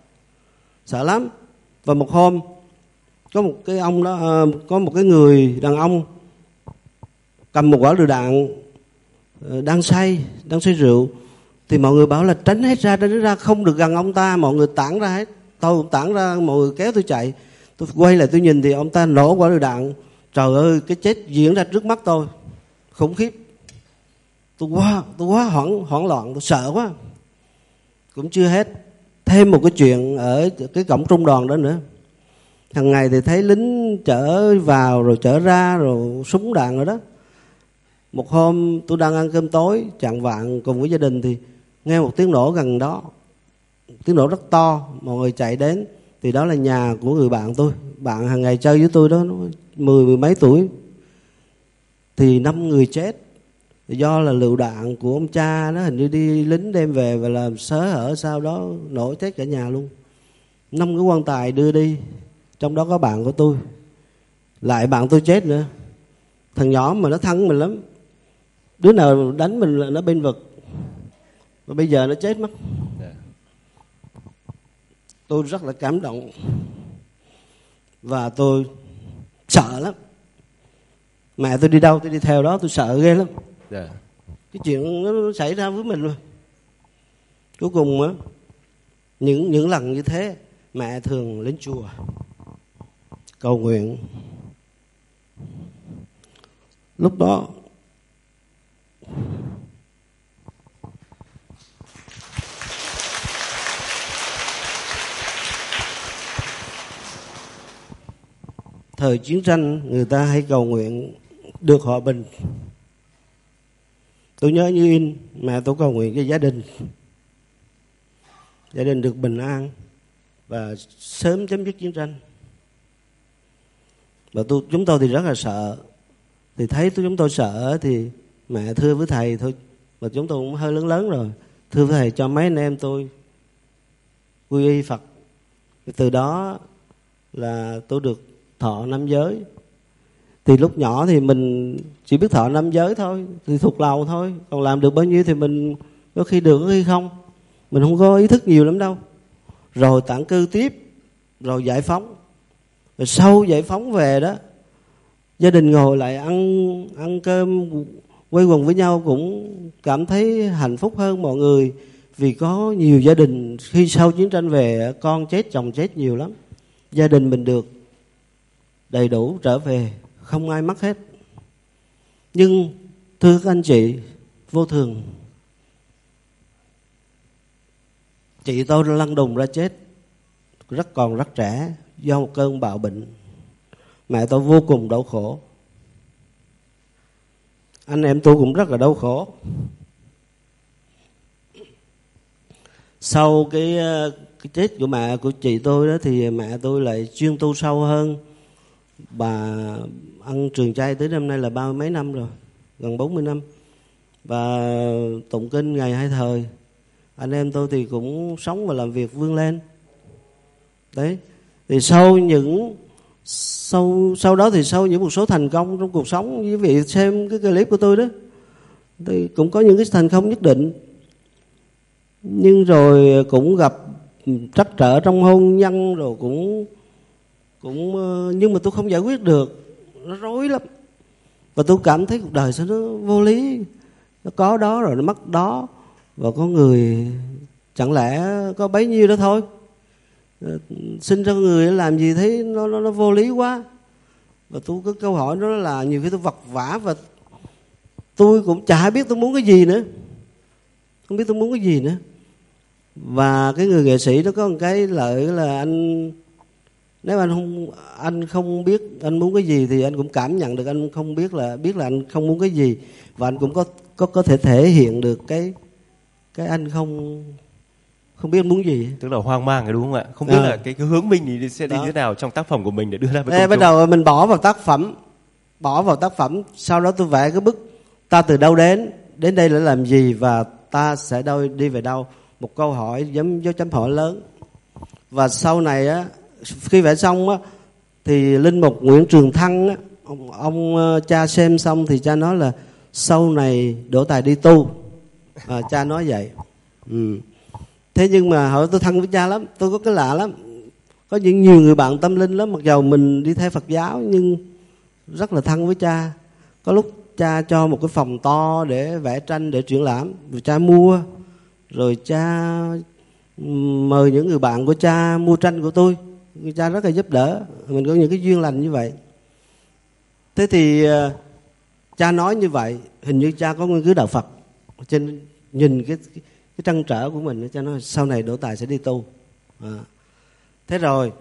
Speaker 5: sợ lắm. Và một hôm có một cái ông đó, có một cái người đàn ông cầm một quả lựu đạn, đang say rượu. Thì mọi người bảo là tránh hết ra, không được gần ông ta. Mọi người tản ra hết, tôi cũng tản ra, mọi người kéo tôi chạy. Tôi quay lại tôi nhìn thì ông ta nổ quả lựu đạn. Trời ơi, cái chết diễn ra trước mắt tôi, khủng khiếp. Tôi quá hoảng loạn, tôi sợ quá. Cũng chưa hết, thêm một cái chuyện ở cái cổng trung đoàn đó nữa. Hằng ngày thì thấy lính chở vào rồi chở ra, rồi súng đạn rồi đó. Một hôm tôi đang ăn cơm tối chạng vạng cùng với gia đình thì nghe một tiếng nổ gần đó, tiếng nổ rất to. Mọi người chạy đến thì đó là nhà của người bạn tôi, bạn hàng ngày chơi với tôi đó, mười mấy tuổi. Thì 5 người chết, Do là lựu đạn của ông cha nó hình như đi lính đem về và làm sớ hở, sau đó nổ chết cả nhà luôn. 5 cái quan tài đưa đi, trong đó có bạn của tôi, lại bạn tôi chết nữa. Thằng nhỏ mà nó thân mình lắm, đứa nào đánh mình là nó bên vực, và bây giờ nó chết mất. Tôi rất là cảm động và tôi sợ lắm. Mẹ tôi đi đâu tôi đi theo đó, tôi sợ ghê lắm. Cái chuyện nó xảy ra với mình rồi. Cuối cùng á, những lần như thế mẹ thường lên chùa cầu nguyện. Lúc đó thời chiến tranh người ta hay cầu nguyện được hòa bình. Tôi nhớ như in, mẹ tôi cầu nguyện cho gia đình được bình an và sớm chấm dứt chiến tranh. Và chúng tôi thì rất là sợ. Thì thấy chúng tôi sợ thì mẹ thưa với thầy thôi, mà chúng tôi cũng hơi lớn rồi, thưa với thầy cho mấy anh em tôi quy y Phật. Từ đó là tôi được thọ 5 giới. Thì lúc nhỏ thì mình chỉ biết thọ 5 giới thôi, thì thuộc lòng thôi. Còn làm được bao nhiêu thì mình có khi được, có khi không. Mình không có ý thức nhiều lắm đâu. Rồi tản cư tiếp, rồi giải phóng. Rồi sau giải phóng về đó, gia đình ngồi lại ăn cơm quây quần với nhau cũng cảm thấy hạnh phúc hơn mọi người. Vì có nhiều gia đình khi sau chiến tranh về con chết, chồng chết nhiều lắm. Gia đình mình được đầy đủ trở về, không ai mắc hết. Nhưng thưa các anh chị, vô thường, chị tôi lăn đùng ra chết còn rất trẻ do một cơn bạo bệnh. Mẹ tôi vô cùng đau khổ, anh em tôi cũng rất là đau khổ. Sau cái chết của mẹ của chị tôi đó thì mẹ tôi lại chuyên tu sâu hơn. Bà ăn trường chay tới năm nay là 30 mấy năm rồi, gần 40 năm. Và tụng kinh ngày 2 thời. Anh em tôi thì cũng sống và làm việc vươn lên. Đấy. Thì sau đó thì sau những một số thành công trong cuộc sống, quý vị xem cái clip của tôi đó, thì cũng có những cái thành công nhất định. Nhưng rồi cũng gặp trắc trở trong hôn nhân, rồi cũng nhưng mà tôi không giải quyết được, nó rối lắm. Và tôi cảm thấy cuộc đời sao nó vô lý, nó có đó rồi nó mất đó, và có người chẳng lẽ có bấy nhiêu đó thôi. Sinh ra người làm gì thấy nó vô lý quá. Và tôi có câu hỏi đó là nhiều khi tôi vật vã và tôi cũng chả biết tôi muốn cái gì nữa, không biết tôi muốn cái gì nữa. Và cái người nghệ sĩ nó có một cái lợi là nếu anh không biết anh muốn cái gì thì anh cũng cảm nhận được anh không biết là anh không muốn cái gì, và anh cũng có thể thể hiện được cái anh không biết muốn gì.
Speaker 2: Tức là hoang mang rồi đúng không ạ? Không biết là cái hướng mình thì sẽ đi thế nào trong tác phẩm của mình để đưa ra với công chúng.
Speaker 5: Bắt đầu mình bỏ vào tác phẩm, sau đó tôi vẽ cái bức ta từ đâu đến đây là làm gì và ta sẽ đi về đâu, một câu hỏi giống dấu chấm hỏi lớn. Và sau này á, khi vẽ xong á thì linh mục Nguyễn Trường Thăng á, ông cha xem xong thì cha nói là sau này đổ tài đi tu. Cha nói vậy. Thế nhưng mà hỏi tôi thân với cha lắm, tôi có cái lạ lắm. Có nhiều người bạn tâm linh lắm, mặc dầu mình đi theo Phật giáo nhưng rất là thân với cha. Có lúc cha cho một cái phòng to để vẽ tranh, để triển lãm, rồi cha mua. Rồi cha mời những người bạn của cha mua tranh của tôi. Cha rất là giúp đỡ, mình có những cái duyên lành như vậy. Thế thì cha nói như vậy, hình như cha có nghiên cứu đạo Phật. Cho nên nhìn cái trăn trở của mình, cha nói sau này đổ tài sẽ đi tu. Thế rồi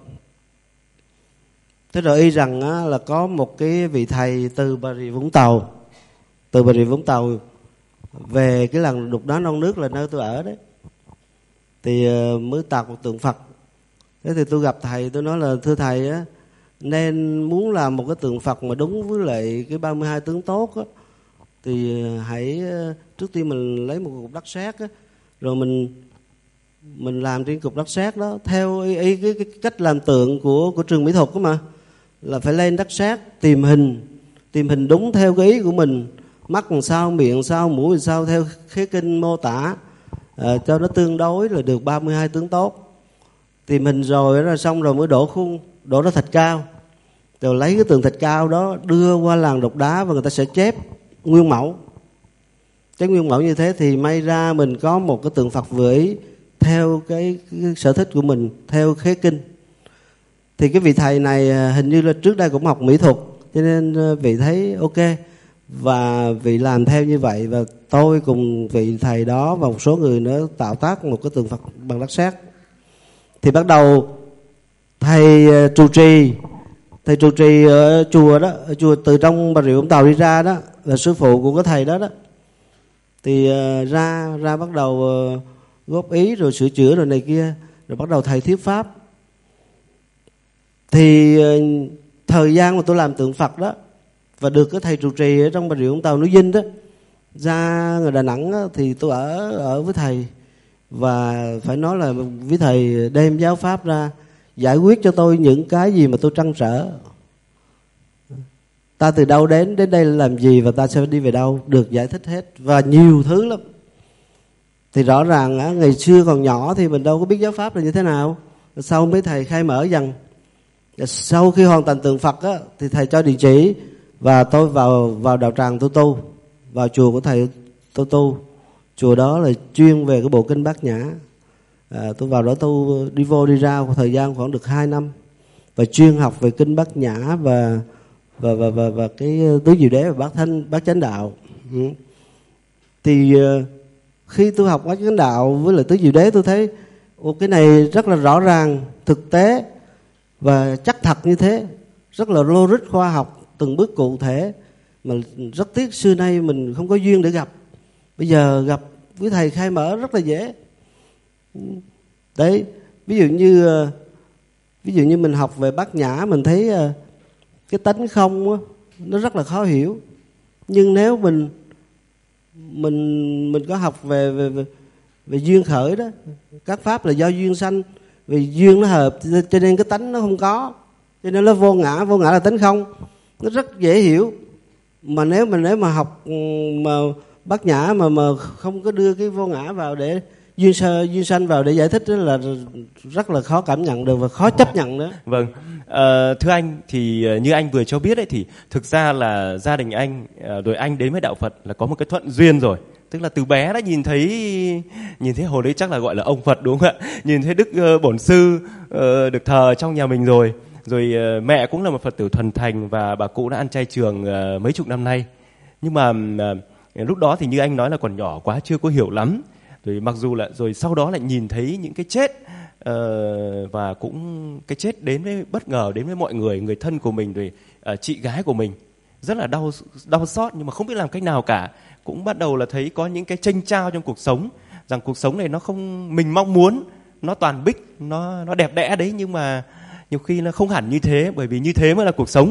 Speaker 5: y rằng á, là có một cái vị thầy từ Bà Rịa Vũng Tàu về cái làng Đục Đá Non Nước là nơi tôi ở đấy, thì mới tạc một tượng Phật. Thế thì tôi gặp thầy, tôi nói là thưa thầy á, nên muốn làm một cái tượng Phật mà đúng với lại cái 32 tướng tốt á, thì hãy trước tiên mình lấy một cục đất sét á, rồi mình làm trên cục đất sét đó theo ý cái cách làm tượng của trường mỹ thuật đó mà, là phải lên đất sét tìm hình đúng theo cái ý của mình, mắt làm sao, miệng làm sao, mũi làm sao, theo khế kinh mô tả cho nó tương đối là được 32 tướng tốt. Tìm hình rồi đó, xong rồi mới đổ khuôn, đổ ra thạch cao, rồi lấy cái tường thạch cao đó đưa qua làng đục đá và người ta sẽ chép nguyên mẫu. Chép nguyên mẫu như thế thì may ra mình có một cái tượng Phật vừa ý theo cái sở thích của mình, theo khế kinh. Thì cái vị thầy này hình như là trước đây cũng học mỹ thuật, cho nên vị thấy ok và vị làm theo như vậy. Và tôi cùng vị thầy đó và một số người nữa tạo tác một cái tượng Phật bằng đất sét. Thì bắt đầu thầy trụ trì ở chùa đó, ở chùa từ trong Bà Rịa Vũng Tàu đi ra đó, là sư phụ của cái thầy đó đó, thì ra bắt đầu góp ý rồi sửa chữa rồi này kia, rồi bắt đầu thầy thuyết pháp. Thì thời gian mà tôi làm tượng Phật đó và được cái thầy trụ trì ở trong Bà Rịa Vũng Tàu núi Dinh đó ra người Đà Nẵng đó, thì tôi ở với thầy, và phải nói là với thầy đem giáo pháp ra giải quyết cho tôi những cái gì mà tôi trăn trở. Ta từ đâu đến đây là làm gì và ta sẽ đi về đâu, được giải thích hết và nhiều thứ lắm. Thì rõ ràng ngày xưa còn nhỏ thì mình đâu có biết giáo pháp là như thế nào. Sau mấy thầy khai mở dần, sau khi hoàn thành tượng Phật á, thì thầy cho địa chỉ và tôi vào đạo tràng tôi tu, vào chùa của thầy tôi tu. Chùa đó là chuyên về cái bộ kinh Bát Nhã. Tôi vào đó tu, đi vô đi ra một thời gian khoảng được 2 năm và chuyên học về kinh Bát Nhã và cái tứ diệu đế và bát chánh đạo. Thì khi tôi học bát chánh đạo với lại tứ diệu đế, tôi thấy cái này rất là rõ ràng, thực tế và chắc thật như thế, rất là logic khoa học, từng bước cụ thể, mà rất tiếc xưa nay mình không có duyên để gặp. Bây giờ gặp với thầy khai mở rất là dễ. Đấy, ví dụ như mình học về Bát Nhã, mình thấy cái tánh không á, nó rất là khó hiểu. Nhưng nếu mình có học về duyên khởi đó, các pháp là do duyên sanh, vì duyên nó hợp cho nên cái tánh nó không có, cho nên nó vô ngã là tánh không, nó rất dễ hiểu. Mà nếu mà học mà Bát Nhã mà không có đưa cái vô ngã vào để duyên sanh vào để giải thích, đó là rất là khó cảm nhận được và khó chấp nhận nữa.
Speaker 2: Vâng, thưa anh, thì như anh vừa cho biết đấy, thì thực ra là gia đình anh rồi anh đến với đạo Phật là có một cái thuận duyên rồi. Tức là từ bé đã nhìn thấy hồi đấy chắc là gọi là ông Phật đúng không ạ? Nhìn thấy Đức Bổn Sư được thờ trong nhà mình rồi. Rồi mẹ cũng là một Phật tử thuần thành và bà cụ đã ăn chay trường mấy chục năm nay. Nhưng mà lúc đó thì như anh nói là còn nhỏ quá, chưa có hiểu lắm. Rồi mặc dù là rồi sau đó lại nhìn thấy những cái chết và cũng cái chết đến với bất ngờ đến với mọi người thân của mình, rồi chị gái của mình, rất là đau xót, nhưng mà không biết làm cách nào cả. Cũng bắt đầu là thấy có những cái chênh chao trong cuộc sống, rằng cuộc sống này nó không mình mong muốn, nó toàn bích, nó đẹp đẽ đấy, nhưng mà nhiều khi nó không hẳn như thế, bởi vì như thế mới là cuộc sống.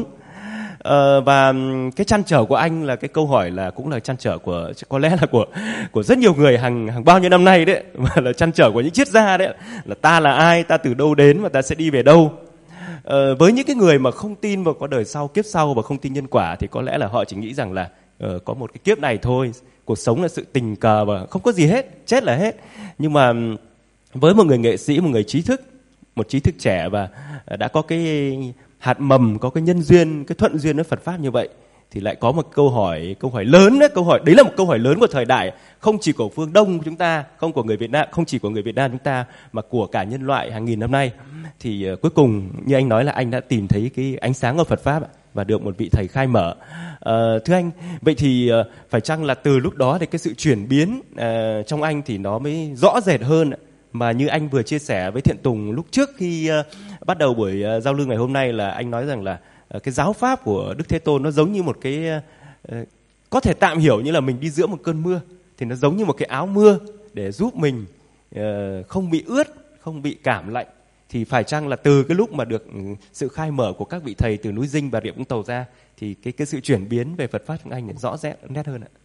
Speaker 2: Và cái trăn trở của anh là cái câu hỏi là cũng là trăn trở của, có lẽ là của rất nhiều người hàng bao nhiêu năm nay đấy, mà là trăn trở của những triết gia đấy, là ta là ai, ta từ đâu đến và ta sẽ đi về đâu. Với những cái người mà không tin vào có đời sau, kiếp sau và không tin nhân quả, thì có lẽ là họ chỉ nghĩ rằng là có một cái kiếp này thôi, cuộc sống là sự tình cờ và không có gì hết, chết là hết. Nhưng mà với một người nghệ sĩ, một người trí thức, một trí thức trẻ và đã có cái hạt mầm, có cái nhân duyên, cái thuận duyên với Phật pháp như vậy, thì lại có một câu hỏi lớn đấy, đấy là một câu hỏi lớn của thời đại, không chỉ của phương Đông chúng ta, không chỉ của người Việt Nam chúng ta, mà của cả nhân loại hàng nghìn năm nay. Thì cuối cùng như anh nói là anh đã tìm thấy cái ánh sáng của Phật pháp và được một vị thầy khai mở. Thưa anh, vậy thì phải chăng là từ lúc đó thì cái sự chuyển biến trong anh thì nó mới rõ rệt hơn? Mà như anh vừa chia sẻ với Thiện Tùng lúc trước khi bắt đầu buổi giao lưu ngày hôm nay, là anh nói rằng là cái giáo pháp của Đức Thế Tôn nó giống như một cái, có thể tạm hiểu như là mình đi giữa một cơn mưa, thì nó giống như một cái áo mưa để giúp mình không bị ướt, không bị cảm lạnh, thì phải chăng là từ cái lúc mà được sự khai mở của các vị thầy từ núi Dinh và Rịa Vũng Tàu ra thì cái sự chuyển biến về Phật pháp chúng anh rõ nét hơn ạ?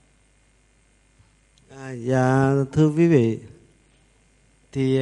Speaker 5: Dạ thưa quý vị, thì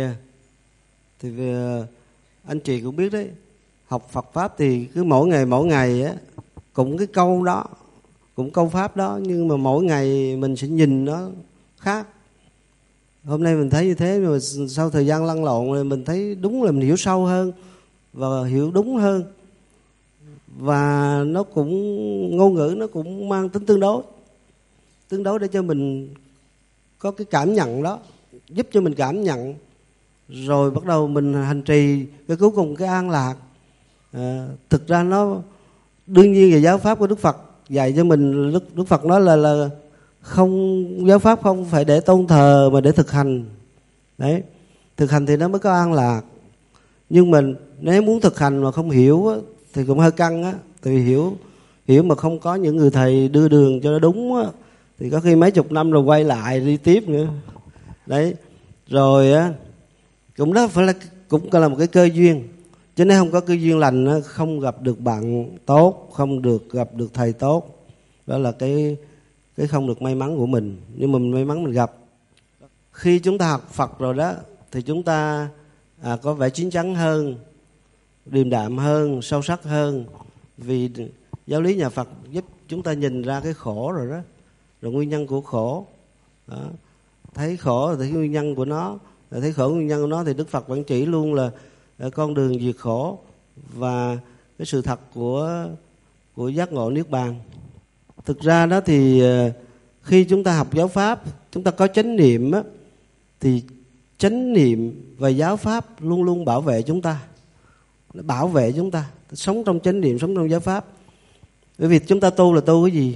Speaker 5: anh chị cũng biết đấy, học Phật pháp thì cứ mỗi ngày á cũng cái câu đó, cũng câu pháp đó, nhưng mà mỗi ngày mình sẽ nhìn nó khác. Hôm nay mình thấy như thế, mà sau thời gian lăn lộn rồi mình thấy đúng là mình hiểu sâu hơn và hiểu đúng hơn, và nó cũng ngôn ngữ nó cũng mang tính tương đối để cho mình có cái cảm nhận đó, giúp cho mình cảm nhận, rồi bắt đầu mình hành trì cái cuối cùng cái an lạc. Thực ra nó đương nhiên về giáo pháp của Đức Phật dạy cho mình, Đức Phật nói là không, giáo pháp không phải để tôn thờ mà để thực hành. Đấy, thực hành thì nó mới có an lạc. Nhưng mình nếu muốn thực hành mà không hiểu á, thì cũng hơi căng á. Tại vì hiểu mà không có những người thầy đưa đường cho nó đúng á, thì có khi mấy chục năm rồi quay lại đi tiếp nữa. Đấy, rồi á cũng đó phải là cũng là một cái cơ duyên. Chứ nếu không có cơ duyên lành á, không gặp được bạn tốt, không được gặp được thầy tốt, đó là cái không được may mắn của mình. Nhưng mà mình may mắn mình gặp. Khi chúng ta học Phật rồi đó thì chúng ta có vẻ chín chắn hơn, điềm đạm hơn, sâu sắc hơn. Vì giáo lý nhà Phật giúp chúng ta nhìn ra cái khổ rồi đó, rồi nguyên nhân của khổ đó. Thấy khổ rồi thấy nguyên nhân của nó, rồi thấy khổ nguyên nhân của nó thì Đức Phật vẫn chỉ luôn là con đường diệt khổ và cái sự thật của giác ngộ niết bàn. Thực ra đó thì khi chúng ta học giáo pháp, chúng ta có chánh niệm á, thì chánh niệm và giáo pháp luôn luôn bảo vệ chúng ta. Nó bảo vệ chúng ta sống trong chánh niệm, sống trong giáo pháp. Bởi vì chúng ta tu là tu cái gì?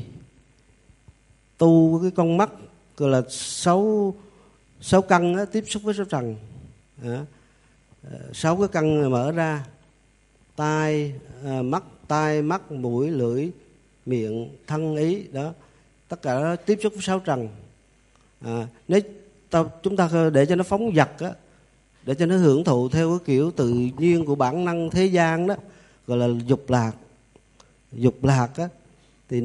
Speaker 5: Tu cái con mắt gọi là sáu căn á, tiếp xúc với sáu trần. 6 cái căn mở ra: tai, mắt, mũi, lưỡi, miệng, thân, ý đó. Tất cả đó tiếp xúc với 6 trần. Nếu chúng ta để cho nó phóng dật á, để cho nó hưởng thụ theo cái kiểu tự nhiên của bản năng thế gian đó, gọi là dục lạc á, thì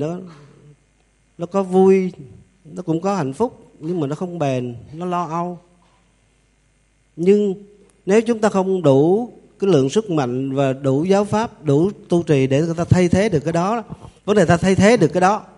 Speaker 5: nó có vui, nó cũng có hạnh phúc, nhưng mà nó không bền, nó lo âu. Nhưng nếu chúng ta không đủ cái lượng sức mạnh và đủ giáo pháp, đủ tu trì để người ta thay thế được cái đó, vấn đề ta thay thế được cái đó,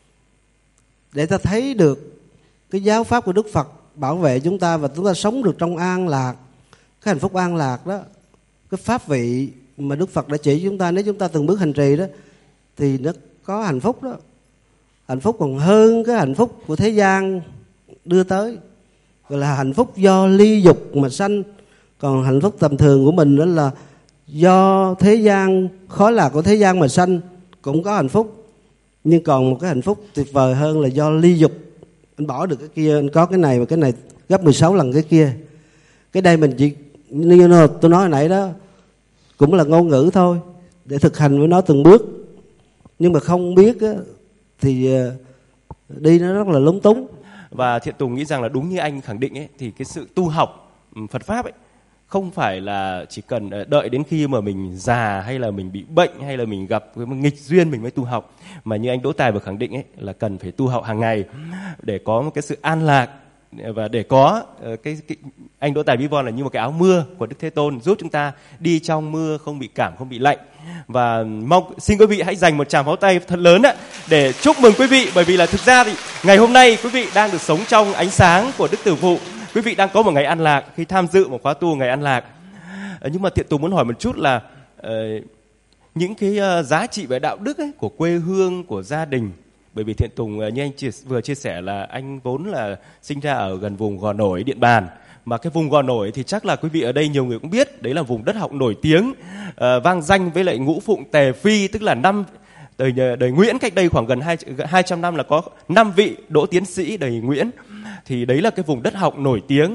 Speaker 5: để ta thấy được cái giáo pháp của Đức Phật bảo vệ chúng ta và chúng ta sống được trong an lạc, cái hạnh phúc an lạc đó, cái pháp vị mà Đức Phật đã chỉ chúng ta. Nếu chúng ta từng bước hành trì đó thì nó có hạnh phúc đó. Hạnh phúc còn hơn cái hạnh phúc của thế gian đưa tới, gọi là hạnh phúc do ly dục mà sanh. Còn hạnh phúc tầm thường của mình đó là do thế gian, khói lạc của thế gian mà sanh, cũng có hạnh phúc. Nhưng còn một cái hạnh phúc tuyệt vời hơn là do ly dục. Anh bỏ được cái kia, anh có cái này, và cái này gấp 16 lần cái kia. Cái đây mình chỉ, như tôi nói hồi nãy đó, cũng là ngôn ngữ thôi, để thực hành với nó từng bước. Nhưng mà không biết á, thì đi nó rất là lúng túng.
Speaker 2: Và Thiện Tùng nghĩ rằng là đúng như anh khẳng định ấy, thì cái sự tu học Phật pháp ấy không phải là chỉ cần đợi đến khi mà mình già, hay là mình bị bệnh, hay là mình gặp cái nghịch duyên mình mới tu học, mà như anh Đỗ Tài vừa khẳng định ấy, là cần phải tu học hàng ngày để có một cái sự an lạc, và để có cái anh Đỗ Tài ví von là như một cái áo mưa của Đức Thế Tôn, giúp chúng ta đi trong mưa không bị cảm, không bị lạnh. Và mong xin quý vị hãy dành một tràng pháo tay thật lớn ạ để chúc mừng quý vị, bởi vì là thực ra thì ngày hôm nay quý vị đang được sống trong ánh sáng của Đức Tử Phụ. Quý vị đang có một ngày an lạc khi tham dự một khóa tu ngày an lạc. Nhưng mà Thiện Tùng muốn hỏi một chút là những cái giá trị về đạo đức ấy, của quê hương, của gia đình. Bởi vì Thiện Tùng như anh vừa chia sẻ là anh vốn là sinh ra ở gần vùng Gò Nổi, Điện Bàn. Mà cái vùng Gò Nổi thì chắc là quý vị ở đây nhiều người cũng biết, đấy là vùng đất học nổi tiếng, vang danh với lại Ngũ Phụng Tề Phi, tức là đời Nguyễn, cách đây khoảng gần 200 năm là có 5 vị đỗ tiến sĩ đời Nguyễn. Thì đấy là cái vùng đất học nổi tiếng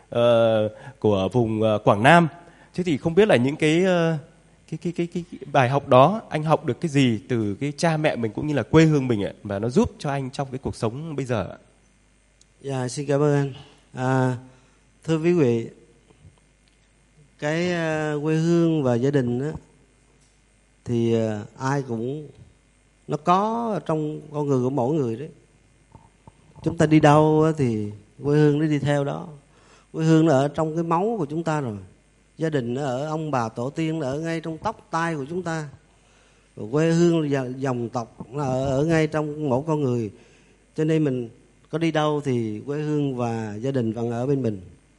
Speaker 2: của vùng Quảng Nam. Thế thì không biết là những cái bài học đó anh học được cái gì từ cái cha mẹ mình cũng như là quê hương mình ạ, và nó giúp cho anh trong cái cuộc sống bây giờ ạ?
Speaker 5: Dạ, xin cảm ơn anh. Thưa quý vị, Cái quê hương và gia đình á, thì ai cũng nó có trong con người của mỗi người đấy. Chúng ta đi đâu á, thì quê hương nó đi theo đó. Quê hương nó ở trong cái máu của chúng ta rồi. Gia đình nó ở ông bà tổ tiên, nó ở ngay trong tóc tai của chúng ta. Rồi quê hương là dòng tộc, nó ở ngay trong mỗi con người. Cho nên mình có đi đâu thì quê hương và gia đình vẫn ở bên mình.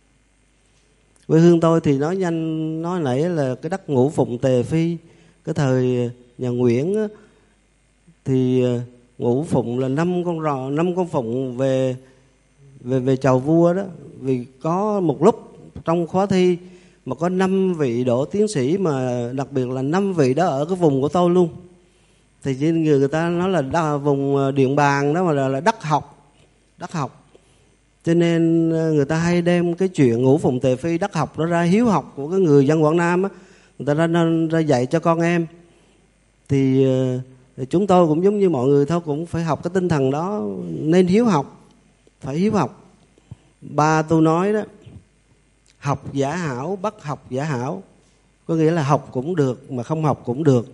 Speaker 5: Quê hương tôi thì nói nãy là cái đất Ngũ Phụng Tề Phi. Cái thời nhà Nguyễn á, thì Ngũ Phụng là 5 con phụng về chầu vua đó. Vì có một lúc trong khóa thi mà có 5 vị đỗ tiến sĩ, mà đặc biệt là 5 vị đó ở cái vùng của tôi luôn. Thì người ta nói là vùng Điện Bàn đó mà là đất học. Cho nên người ta hay đem cái chuyện Ngũ Phụng Tề Phi đất học đó ra, hiếu học của cái người dân Quảng Nam á, người ta ra dạy cho con em. Thì chúng tôi cũng giống như mọi người thôi, cũng phải học cái tinh thần đó, nên hiếu học, phải hiếu học. Ba tôi nói đó, học giả hảo bắt học giả hảo, có nghĩa là học cũng được mà không học cũng được.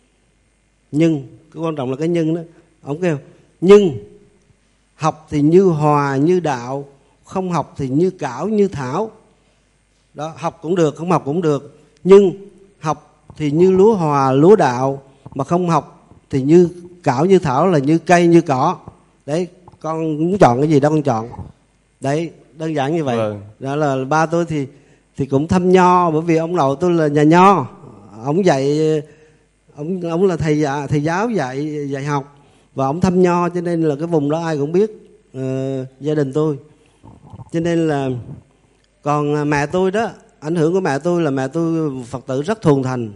Speaker 5: Nhưng cái quan trọng là cái nhân đó. Ông kêu nhưng học thì như hòa như đạo, không học thì như cảo như thảo. Đó, học cũng được, không học cũng được. Nhưng học thì như lúa hòa lúa đạo, mà không học thì như cảo như thảo, là như cây như cỏ. Đấy, con muốn chọn cái gì đó con chọn. Đấy, đơn giản như vậy. Đó là ba tôi thì cũng thăm nho, bởi vì ông nội tôi là nhà nho. Ông dạy, ông là thầy giáo dạy học, và ông thăm nho, cho nên là cái vùng đó ai cũng biết gia đình tôi. Cho nên là còn mẹ tôi đó, ảnh hưởng của mẹ tôi là mẹ tôi Phật tử rất thuần thành,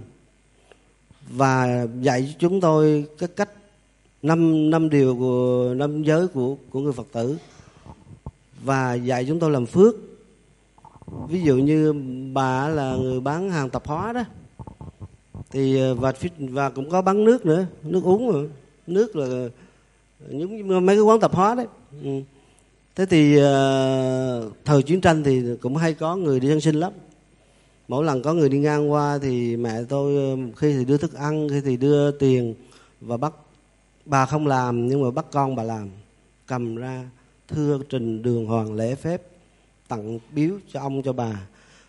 Speaker 5: và dạy chúng tôi cái cách năm điều của 5 giới của người Phật tử, và dạy chúng tôi làm phước. Ví dụ như bà là người bán hàng tạp hóa đó, thì và cũng có bán nước nữa, nước uống nữa. Nước là giống như mấy cái quán tạp hóa đấy. Thế thì thời chiến tranh thì cũng hay có người đi dân sinh lắm. Mỗi lần có người đi ngang qua thì mẹ tôi khi thì đưa thức ăn, khi thì đưa tiền, và bắt bà không làm nhưng mà bắt con bà làm, cầm ra thưa trình đường hoàng lễ phép, tặng biếu cho ông cho bà,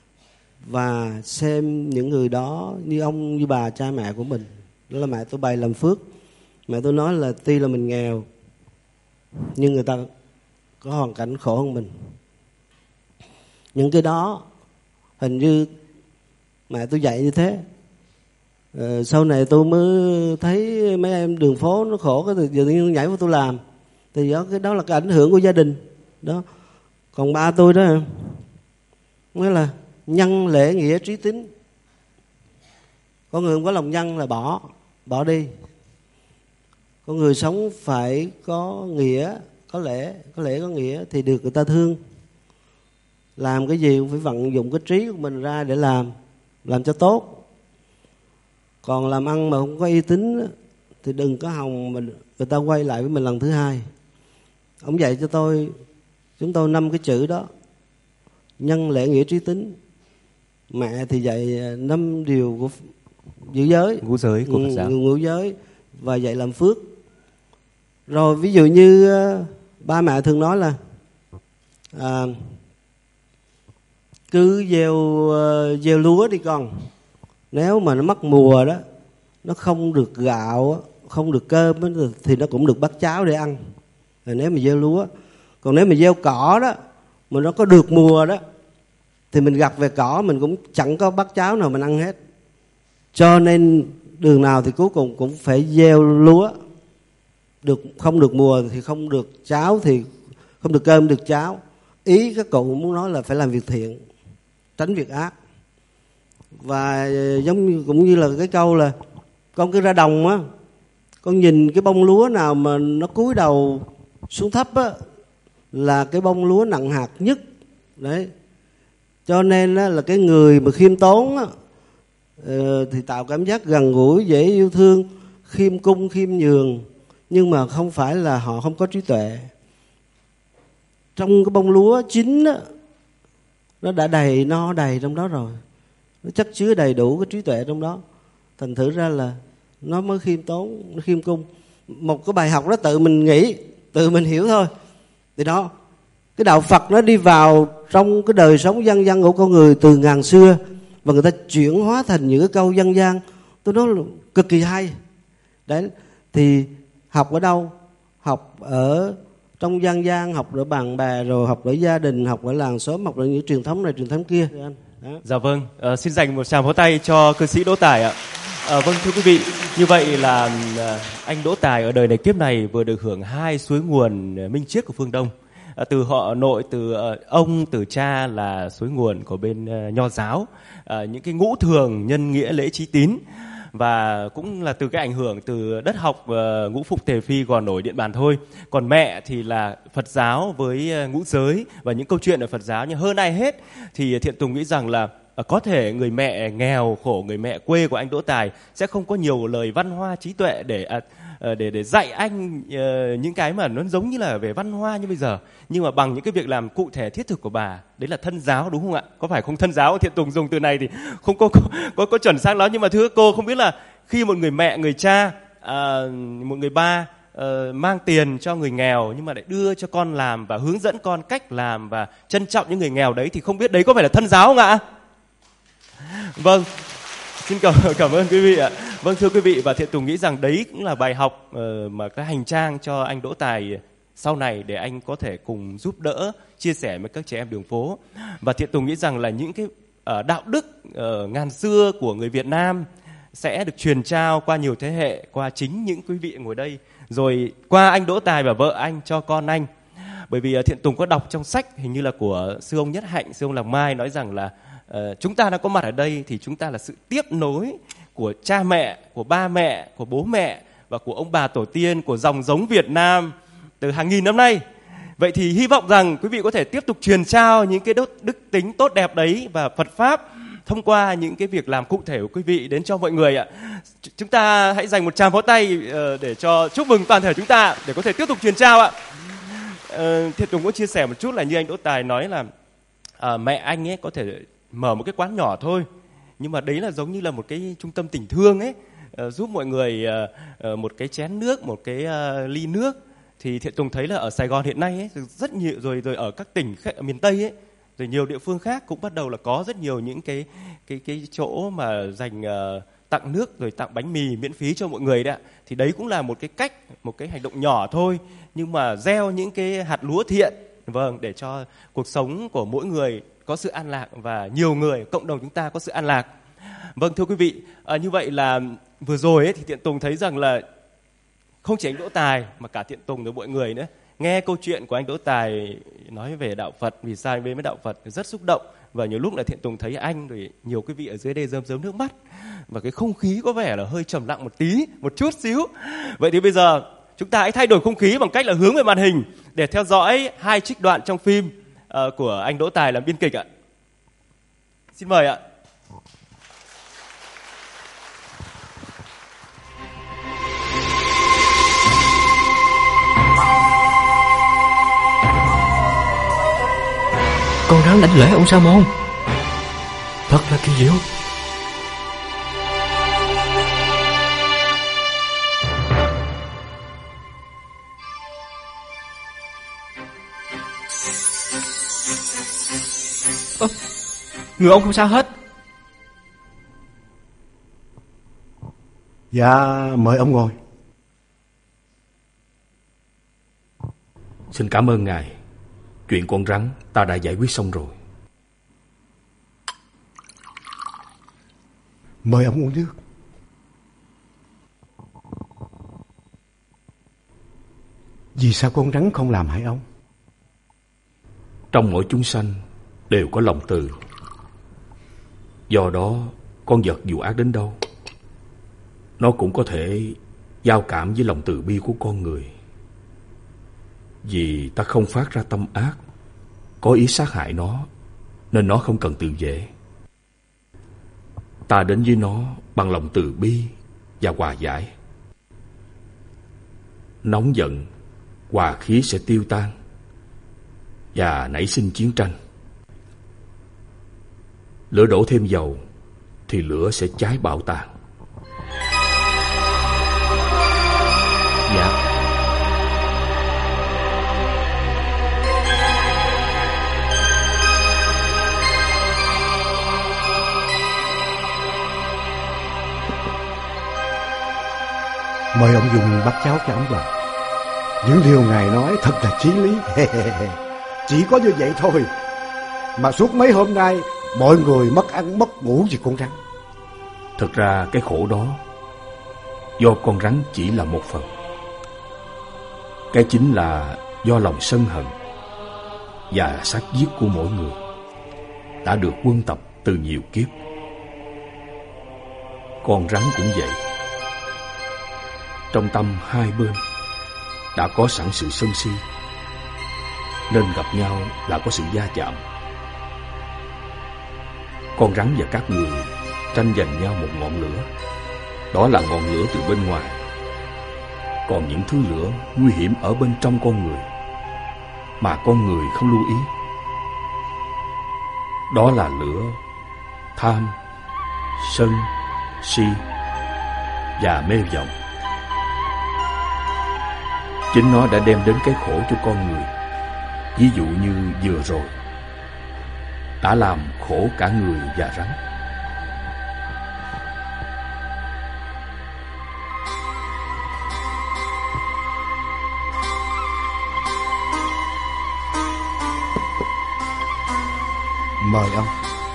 Speaker 5: và xem những người đó như ông như bà cha mẹ của mình. Đó là mẹ tôi bày làm phước. Mẹ tôi nói là tuy là mình nghèo nhưng người ta có hoàn cảnh khổ hơn mình. Những cái đó hình như mẹ tôi dạy như thế. Sau này tôi mới thấy mấy em đường phố nó khổ, cái giờ tự nhiên nhảy vào tôi làm. Thì cái đó là cái ảnh hưởng của gia đình đó. Còn ba tôi đó nghĩa là nhân lễ nghĩa trí tín. Có người không có lòng nhân là bỏ đi. Con người sống phải có nghĩa, có lễ có nghĩa thì được người ta thương. Làm cái gì cũng phải vận dụng cái trí của mình ra để làm cho tốt. Còn làm ăn mà không có uy tín thì đừng có hòng người ta quay lại với mình lần thứ hai. Ông dạy cho chúng tôi 5 cái chữ đó: nhân lễ nghĩa trí tín. Mẹ thì dạy 5 điều của giữ giới,
Speaker 2: ngũ giới của Phật giáo,
Speaker 5: ngũ giới, và dạy làm phước. Rồi ví dụ như ba mẹ thường nói là cứ gieo lúa đi con, nếu mà nó mất mùa đó, nó không được gạo, không được cơm thì nó cũng được bát cháo để ăn. Rồi nếu mà gieo lúa, còn nếu mà gieo cỏ đó mà nó có được mùa đó thì mình gặt về cỏ mình cũng chẳng có bát cháo nào mình ăn hết. Cho nên đường nào thì cuối cùng cũng phải gieo lúa. Không được mùa thì không được cháo, thì không được cơm được cháo. Ý các cụ muốn nói là phải làm việc thiện, tránh việc ác. Và cũng như là cái câu là con cứ ra đồng á, con nhìn cái bông lúa nào mà nó cúi đầu xuống thấp á là cái bông lúa nặng hạt nhất. Đấy. Cho nên là cái người mà khiêm tốn á, thì tạo cảm giác gần gũi, dễ yêu thương, khiêm cung, khiêm nhường. Nhưng mà không phải là họ không có trí tuệ. Trong cái bông lúa chín á, nó đã đầy, no đầy trong đó rồi. nó chất chứa đầy đủ cái trí tuệ trong đó, thành thử ra là nó mới khiêm tốn, nó khiêm cung. Một cái bài học đó tự mình nghĩ, tự mình hiểu thôi. Thì đó, cái đạo Phật nó đi vào trong cái đời sống dân gian của con người từ ngàn xưa, và người ta chuyển hóa thành những cái câu dân gian, tôi nói là cực kỳ hay. Đấy, thì học ở đâu? Học ở trong dân gian, học ở bạn bè, rồi học ở gia đình, học ở làng xóm, học ở những truyền thống này, truyền thống kia. Đó.
Speaker 2: Dạ vâng, xin dành một tràng vỗ tay cho cư sĩ Đỗ Tài ạ. Vâng, thưa quý vị, như vậy là anh Đỗ Tài ở đời này kiếp này vừa được hưởng 2 suối nguồn minh triết của phương Đông. Từ họ nội, từ ông, từ cha là suối nguồn của bên Nho giáo, những cái ngũ thường, nhân nghĩa, lễ, trí, tín, và cũng là từ cái ảnh hưởng từ đất học ngũ phục tề phi Gò Nổi Điện Bàn thôi. Còn mẹ thì là Phật giáo với ngũ giới và những câu chuyện ở Phật giáo. Nhưng hơn ai hết thì Thiện Tùng nghĩ rằng là có thể người mẹ nghèo khổ, người mẹ quê của anh Đỗ Tài sẽ không có nhiều lời văn hoa trí tuệ để dạy anh những cái mà nó giống như là về văn hoa như bây giờ, nhưng mà bằng những cái việc làm cụ thể thiết thực của bà, đấy là thân giáo, đúng không ạ? Có phải không thân giáo? Thiện Tùng dùng từ này thì không có chuẩn xác lắm, nhưng mà thưa cô, không biết là khi một người mẹ, người cha, một người ba mang tiền cho người nghèo nhưng mà lại đưa cho con làm và hướng dẫn con cách làm và trân trọng những người nghèo đấy, thì không biết đấy có phải là thân giáo không ạ? Vâng, xin cảm ơn quý vị ạ. Vâng, thưa quý vị, và Thiện Tùng nghĩ rằng đấy cũng là bài học mà cái hành trang cho anh Đỗ Tài sau này để anh có thể cùng giúp đỡ, chia sẻ với các trẻ em đường phố. Và Thiện Tùng nghĩ rằng là những cái đạo đức ngàn xưa của người Việt Nam sẽ được truyền trao qua nhiều thế hệ, qua chính những quý vị ngồi đây, rồi qua anh Đỗ Tài và vợ anh cho con anh. Bởi vì Thiện Tùng có đọc trong sách, hình như là của sư ông Nhất Hạnh, sư ông Lạc Mai, nói rằng là chúng ta đã có mặt ở đây thì chúng ta là sự tiếp nối của cha mẹ, của ba mẹ, của bố mẹ và của ông bà tổ tiên, của dòng giống Việt Nam từ hàng nghìn năm nay. Vậy thì hy vọng rằng quý vị có thể tiếp tục truyền trao những cái đức tính tốt đẹp đấy và Phật Pháp thông qua những cái việc làm cụ thể của quý vị đến cho mọi người ạ. Chúng ta hãy dành một tràng pháo tay để cho chúc mừng toàn thể chúng ta để có thể tiếp tục truyền trao ạ. Thiện Tùng có chia sẻ một chút là như anh Đỗ Tài nói là mẹ anh ấy có thể mở một cái quán nhỏ thôi, nhưng mà đấy là giống như là một cái trung tâm tình thương ấy, giúp mọi người một cái chén nước, một cái ly nước. Thì Thiện Tùng thấy là ở Sài Gòn hiện nay ấy, rất nhiều rồi ở các tỉnh miền Tây ấy, rồi nhiều địa phương khác cũng bắt đầu là có rất nhiều những cái chỗ mà dành tặng nước rồi tặng bánh mì miễn phí cho mọi người đấy ạ. Thì đấy cũng là một cái cách, một cái hành động nhỏ thôi, nhưng mà gieo những cái hạt lúa thiện, vâng, để cho cuộc sống của mỗi người có sự an lạc và nhiều người, cộng đồng chúng ta có sự an lạc. Vâng, thưa quý vị, như vậy là vừa rồi ấy, thì Thiện Tùng thấy rằng là không chỉ anh Đỗ Tài mà cả Thiện Tùng rồi mọi người nữa nghe câu chuyện của anh Đỗ Tài nói về đạo Phật, vì sao anh đến với đạo Phật rất xúc động, và nhiều lúc là Thiện Tùng thấy anh rồi nhiều quý vị ở dưới đây rơm rớm nước mắt, và cái không khí có vẻ là hơi trầm lặng một chút xíu. Vậy thì bây giờ chúng ta hãy thay đổi không khí bằng cách là hướng về màn hình để theo dõi 2 trích đoạn trong phim của anh Đỗ Tài làm biên kịch ạ. Xin mời ạ.
Speaker 6: Con rắn đánh lễ ông Sa Môn, thật là kỳ diệu. Người ông không sao hết.
Speaker 7: Dạ, mời ông ngồi.
Speaker 6: Xin cảm ơn ngài. Chuyện con rắn ta đã giải quyết xong rồi.
Speaker 7: Mời ông uống nước. Vì sao con rắn không làm hại ông?
Speaker 6: Trong mỗi chúng sanh đều có lòng từ. Do đó con vật dù ác đến đâu, nó cũng có thể giao cảm với lòng từ bi của con người. Vì ta không phát ra tâm ác, có ý sát hại nó, nên nó không cần tự vệ. Ta đến với nó bằng lòng từ bi và hòa giải. Nóng giận, hòa khí sẽ tiêu tan và nảy sinh chiến tranh. Lửa đổ thêm dầu thì lửa sẽ cháy bạo tàn.
Speaker 8: Dạ.
Speaker 7: Mời ông dùng bát cháo cho ông vào. Những điều Ngài nói thật là chí lý. Chỉ có như vậy thôi mà suốt mấy hôm nay mọi người mất ăn mất ngủ vì con rắn.
Speaker 6: Thực ra cái khổ đó do con rắn chỉ là một phần. Cái chính là do lòng sân hận và sát giết của mỗi người đã được quân tập từ nhiều kiếp. Con rắn cũng vậy. Trong tâm hai bên đã có sẵn sự sân si, nên gặp nhau là có sự va chạm. Con rắn và các người tranh giành nhau một ngọn lửa. Đó là ngọn lửa từ bên ngoài. Còn những thứ lửa nguy hiểm ở bên trong con người mà con người không lưu ý. Đó là lửa tham, sân, si và mê vọng. Chính nó đã đem đến cái khổ cho con người. Ví dụ như vừa rồi, đã làm khổ cả người và rắn.
Speaker 7: Mời ông.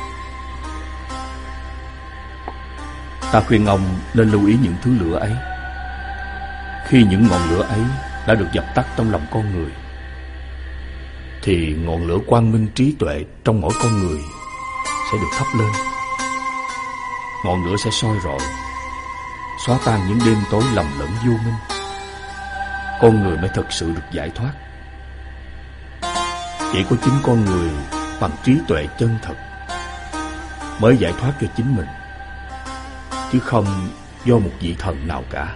Speaker 6: Ta khuyên ông nên lưu ý những thứ lửa ấy. Khi những ngọn lửa ấy đã được dập tắt trong lòng con người, thì ngọn lửa quang minh trí tuệ trong mỗi con người sẽ được thắp lên. Ngọn lửa sẽ soi rọi, xóa tan những đêm tối lầm lẫn vô minh. Con người mới thực sự được giải thoát. Chỉ có chính con người bằng trí tuệ chân thật mới giải thoát cho chính mình, chứ không do một vị thần nào cả.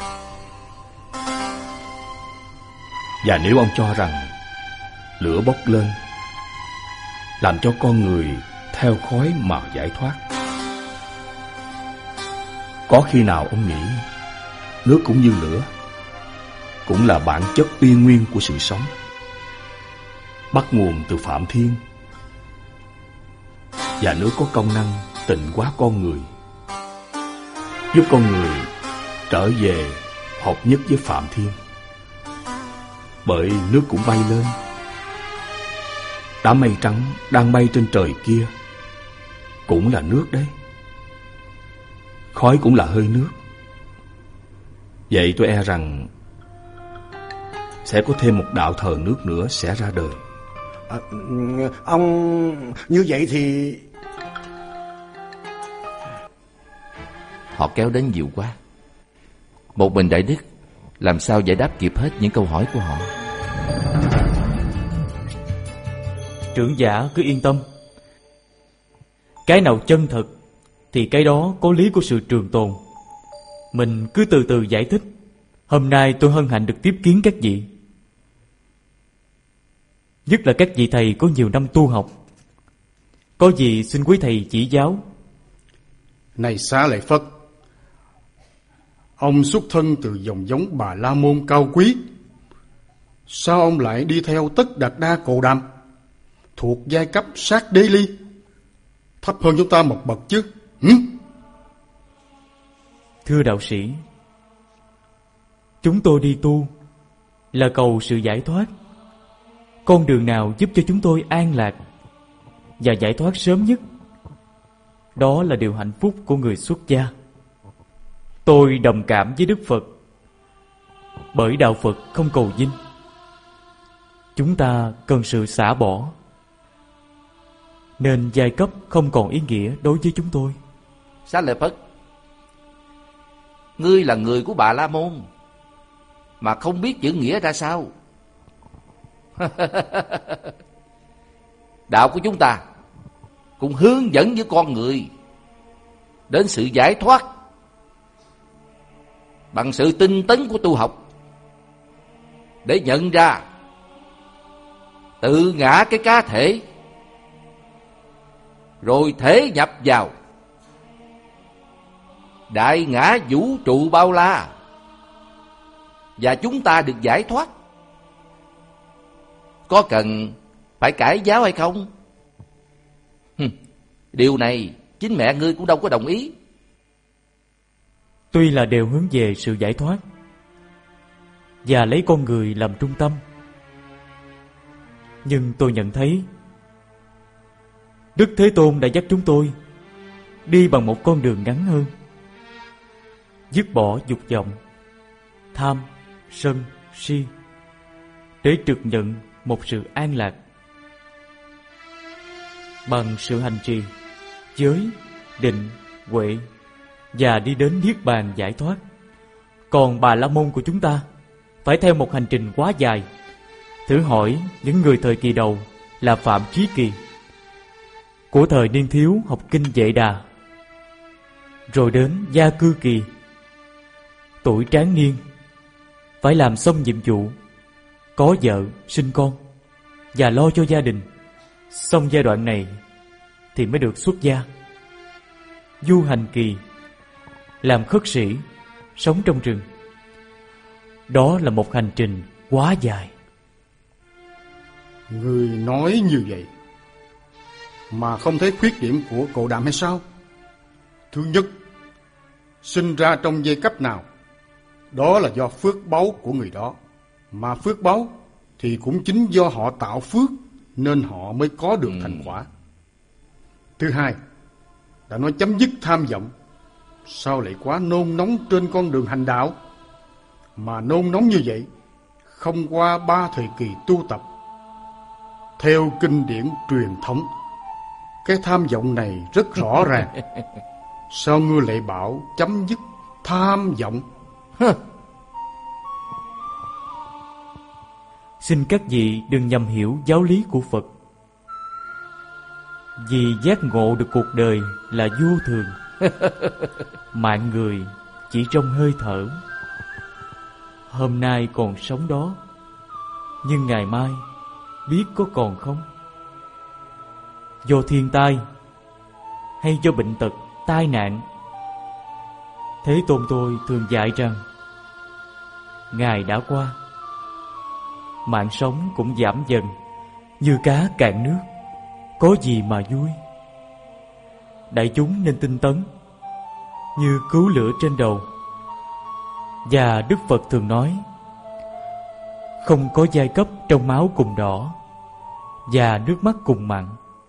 Speaker 6: Và nếu ông cho rằng lửa bốc lên làm cho con người theo khói mà giải thoát, có khi nào ông nghĩ nước cũng như lửa, cũng là bản chất uy nguyên của sự sống, bắt nguồn từ Phạm Thiên, và nước có công năng tịnh hóa con người, giúp con người trở về hợp nhất với Phạm Thiên. Bởi nước cũng bay lên. Đám mây trắng đang bay trên trời kia cũng là nước đấy. Khói cũng là hơi nước. Vậy tôi e rằng sẽ có thêm một đạo thờ nước nữa sẽ ra đời.
Speaker 7: Ông như vậy thì...
Speaker 8: Họ kéo đến nhiều quá. Một mình Đại Đức làm sao giải đáp kịp hết những câu hỏi của họ.
Speaker 9: Trưởng giả cứ yên tâm. Cái nào chân thật thì cái đó có lý của sự trường tồn. Mình cứ từ từ giải thích. Hôm nay tôi hân hạnh được tiếp kiến các vị, nhất là các vị thầy có nhiều năm tu học. Có gì xin quý thầy chỉ giáo.
Speaker 10: Này Xá Lợi Phất, ông xuất thân từ dòng giống Bà La Môn cao quý. Sao ông lại đi theo Tất Đạt Đa Cồ Đàm, thuộc giai cấp sát đế ly, thấp hơn chúng ta một bậc chứ?
Speaker 9: Thưa đạo sĩ, chúng tôi đi tu là cầu sự giải thoát. Con đường nào giúp cho chúng tôi an lạc và giải thoát sớm nhất, đó là điều hạnh phúc của người xuất gia. Tôi đồng cảm với Đức Phật, bởi đạo Phật không cầu vinh. Chúng ta cần sự xả bỏ, nên giai cấp không còn ý nghĩa đối với chúng tôi.
Speaker 8: Xá Lợi Phất, ngươi là người của Bà La Môn mà không biết chữ nghĩa ra sao? Đạo của chúng ta cũng hướng dẫn với con người đến sự giải thoát bằng sự tinh tấn của tu học, để nhận ra tự ngã cái cá thể, rồi thể nhập vào đại ngã vũ trụ bao la, và chúng ta được giải thoát. Có cần phải cải giáo hay không? Điều này chính mẹ ngươi cũng đâu có đồng ý.
Speaker 9: Tuy là đều hướng về sự giải thoát và lấy con người làm trung tâm, nhưng tôi nhận thấy Đức Thế Tôn đã dắt chúng tôi đi bằng một con đường ngắn hơn, dứt bỏ dục vọng, tham, sân, si, để trực nhận một sự an lạc bằng sự hành trì giới, định, huệ và đi đến niết bàn giải thoát. Còn Bà La Môn của chúng ta phải theo một hành trình quá dài. Thử hỏi những người thời kỳ đầu là Phạm Chí Kỳ, của thời niên thiếu học kinh Vệ Đà, rồi đến Gia Cư Kỳ, tuổi tráng niên phải làm xong nhiệm vụ, có vợ, sinh con và lo cho gia đình. Xong giai đoạn này thì mới được xuất gia. Du Hành Kỳ làm khất sĩ, sống trong rừng. Đó là một hành trình quá dài.
Speaker 10: Người nói như vậy mà không thấy khuyết điểm của Cồ Đàm hay sao? Thứ nhất, sinh ra trong giai cấp nào, đó là do phước báu của người đó. Mà phước báu thì cũng chính do họ tạo phước, nên họ mới có được thành quả. Thứ hai, đã nói chấm dứt tham vọng, sao lại quá nôn nóng trên con đường hành đạo? Mà nôn nóng như vậy không qua 3 thời kỳ tu tập. Theo kinh điển truyền thống, cái tham vọng này rất rõ ràng. Sao ngươi lại bảo chấm dứt tham vọng?
Speaker 9: Xin các vị đừng nhầm hiểu giáo lý của Phật. Vì giác ngộ được cuộc đời là vô thường, mạng người chỉ trong hơi thở. Hôm nay còn sống đó, nhưng ngày mai biết có còn không? Do thiên tai hay do bệnh tật, tai nạn? Thế Tôn tôi thường dạy rằng ngày đã qua, mạng sống cũng giảm dần như cá cạn nước, có gì mà vui. Đại chúng nên tinh tấn như cứu lửa trên đầu. Và Đức Phật thường nói, không có giai cấp trong máu cùng đỏ và nước mắt cùng mặn.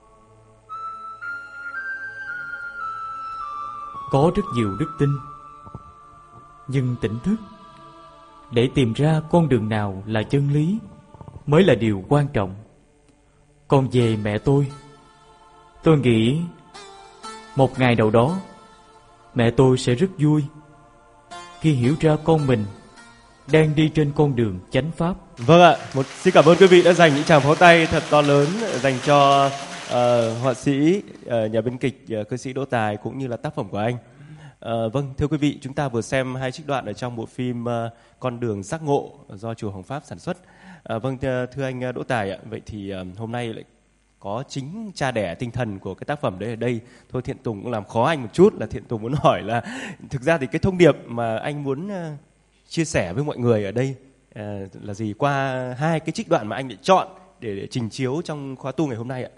Speaker 9: Có rất nhiều đức tin, nhưng tỉnh thức để tìm ra con đường nào là chân lý mới là điều quan trọng. Còn về mẹ tôi nghĩ một ngày nào đó mẹ tôi sẽ rất vui khi hiểu ra con mình đang đi trên con đường chánh pháp.
Speaker 2: Vâng ạ, xin cảm ơn quý vị đã dành những tràng pháo tay thật to lớn dành cho họa sĩ, nhà biên kịch ca sĩ Đỗ Tài cũng như là tác phẩm của anh. Vâng, thưa quý vị, chúng ta vừa xem 2 trích đoạn ở trong bộ phim Con đường giác ngộ do Chùa Hồng Pháp sản xuất. Vâng, thưa anh Đỗ Tài ạ, vậy thì hôm nay lại có chính cha đẻ tinh thần của cái tác phẩm đấy ở đây. Thôi Thiện Tùng cũng làm khó anh một chút, là Thiện Tùng muốn hỏi là thực ra thì cái thông điệp mà anh muốn chia sẻ với mọi người ở đây là gì qua 2 cái trích đoạn mà anh đã chọn để trình chiếu trong khóa tu ngày hôm nay ạ?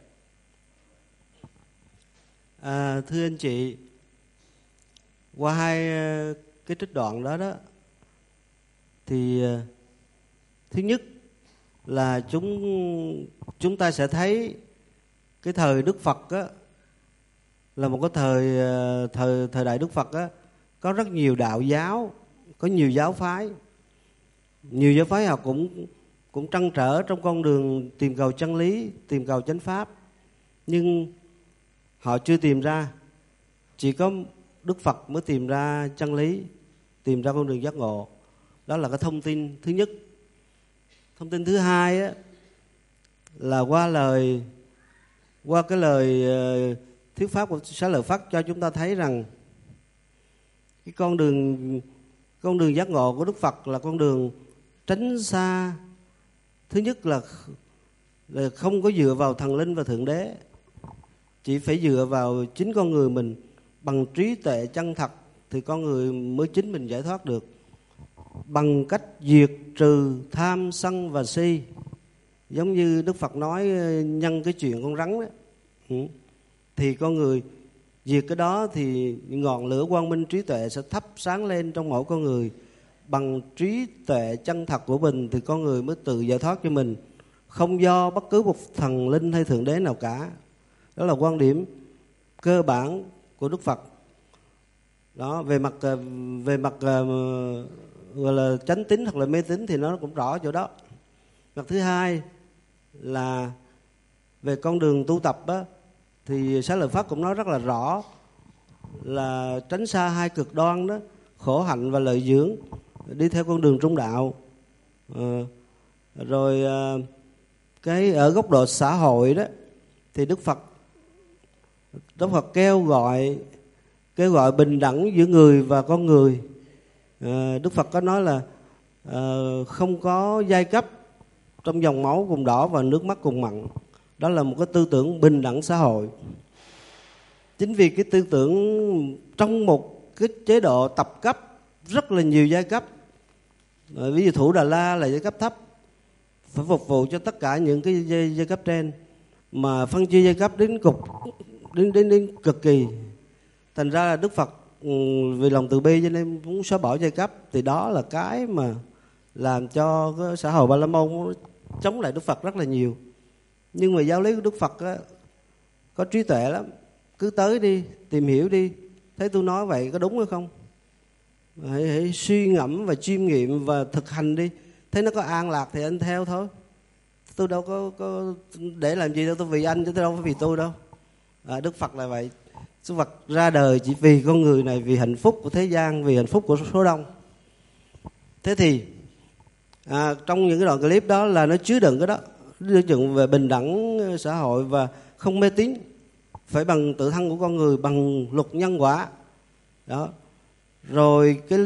Speaker 5: Thưa anh chị, qua 2 cái trích đoạn đó thì thứ nhất là chúng ta sẽ thấy cái thời Đức Phật á, là một cái thời đại Đức Phật á, có rất nhiều đạo giáo, có nhiều giáo phái. Nhiều giáo phái họ cũng trăn trở trong con đường tìm cầu chân lý, tìm cầu chánh pháp, nhưng họ chưa tìm ra. Chỉ có Đức Phật mới tìm ra chân lý, tìm ra con đường giác ngộ. Đó là cái thông tin thứ nhất. Thông tin thứ hai á, là qua cái lời thuyết pháp của Xá Lợi Phất cho chúng ta thấy rằng cái con đường giác ngộ của Đức Phật là con đường tránh xa. Thứ nhất là không có dựa vào thần linh và thượng đế, chỉ phải dựa vào chính con người mình bằng trí tuệ chân thật thì con người mới chính mình giải thoát được. Bằng cách diệt trừ tham sân và si, giống như Đức Phật nói nhân cái chuyện con rắn đó. Thì con người diệt cái đó thì ngọn lửa quang minh trí tuệ sẽ thắp sáng lên trong mỗi con người. Bằng trí tuệ chân thật của mình thì con người mới tự giải thoát cho mình, không do bất cứ một thần linh hay thượng đế nào cả. Đó là quan điểm cơ bản của Đức Phật. Đó, về mặt gọi là chánh tín hoặc là mê tín thì nó cũng rõ chỗ đó. Mặt thứ hai là về con đường tu tập á, thì Xá Lợi Phất cũng nói rất là rõ là tránh xa hai cực đoan đó, khổ hạnh và lợi dưỡng, đi theo con đường trung đạo. Rồi cái ở góc độ xã hội đó thì Đức Phật kêu gọi bình đẳng giữa người và con người. Đức Phật có nói là không có giai cấp trong dòng máu cùng đỏ và nước mắt cùng mặn. Đó là một cái tư tưởng bình đẳng xã hội. Chính vì cái tư tưởng trong một cái chế độ tập cấp rất là nhiều giai cấp. Ví dụ Thủ Đà La là giai cấp thấp, phải phục vụ cho tất cả những cái giai cấp trên, mà phân chia giai cấp đến cực kỳ. Thành ra là Đức Phật vì lòng từ bi cho nên muốn xóa bỏ giai cấp. Thì đó là cái mà làm cho cái xã hội Ba La Môn chống lại Đức Phật rất là nhiều. Nhưng mà giáo lý của Đức Phật á, có trí tuệ lắm. Cứ tới đi, tìm hiểu đi, thấy tôi nói vậy có đúng hay không. Hãy suy ngẫm và chiêm nghiệm và thực hành đi. Thấy nó có an lạc thì anh theo thôi. Tôi đâu có để làm gì đâu, tôi vì anh chứ tôi đâu có vì tôi đâu. Đức Phật là vậy. Đức Phật ra đời chỉ vì con người này, vì hạnh phúc của thế gian, vì hạnh phúc của số đông. Thế thì trong những cái đoạn clip đó là nó chứa đựng cái đó, chứa đựng về bình đẳng xã hội và không mê tín, phải bằng tự thân của con người, bằng luật nhân quả đó. Rồi cái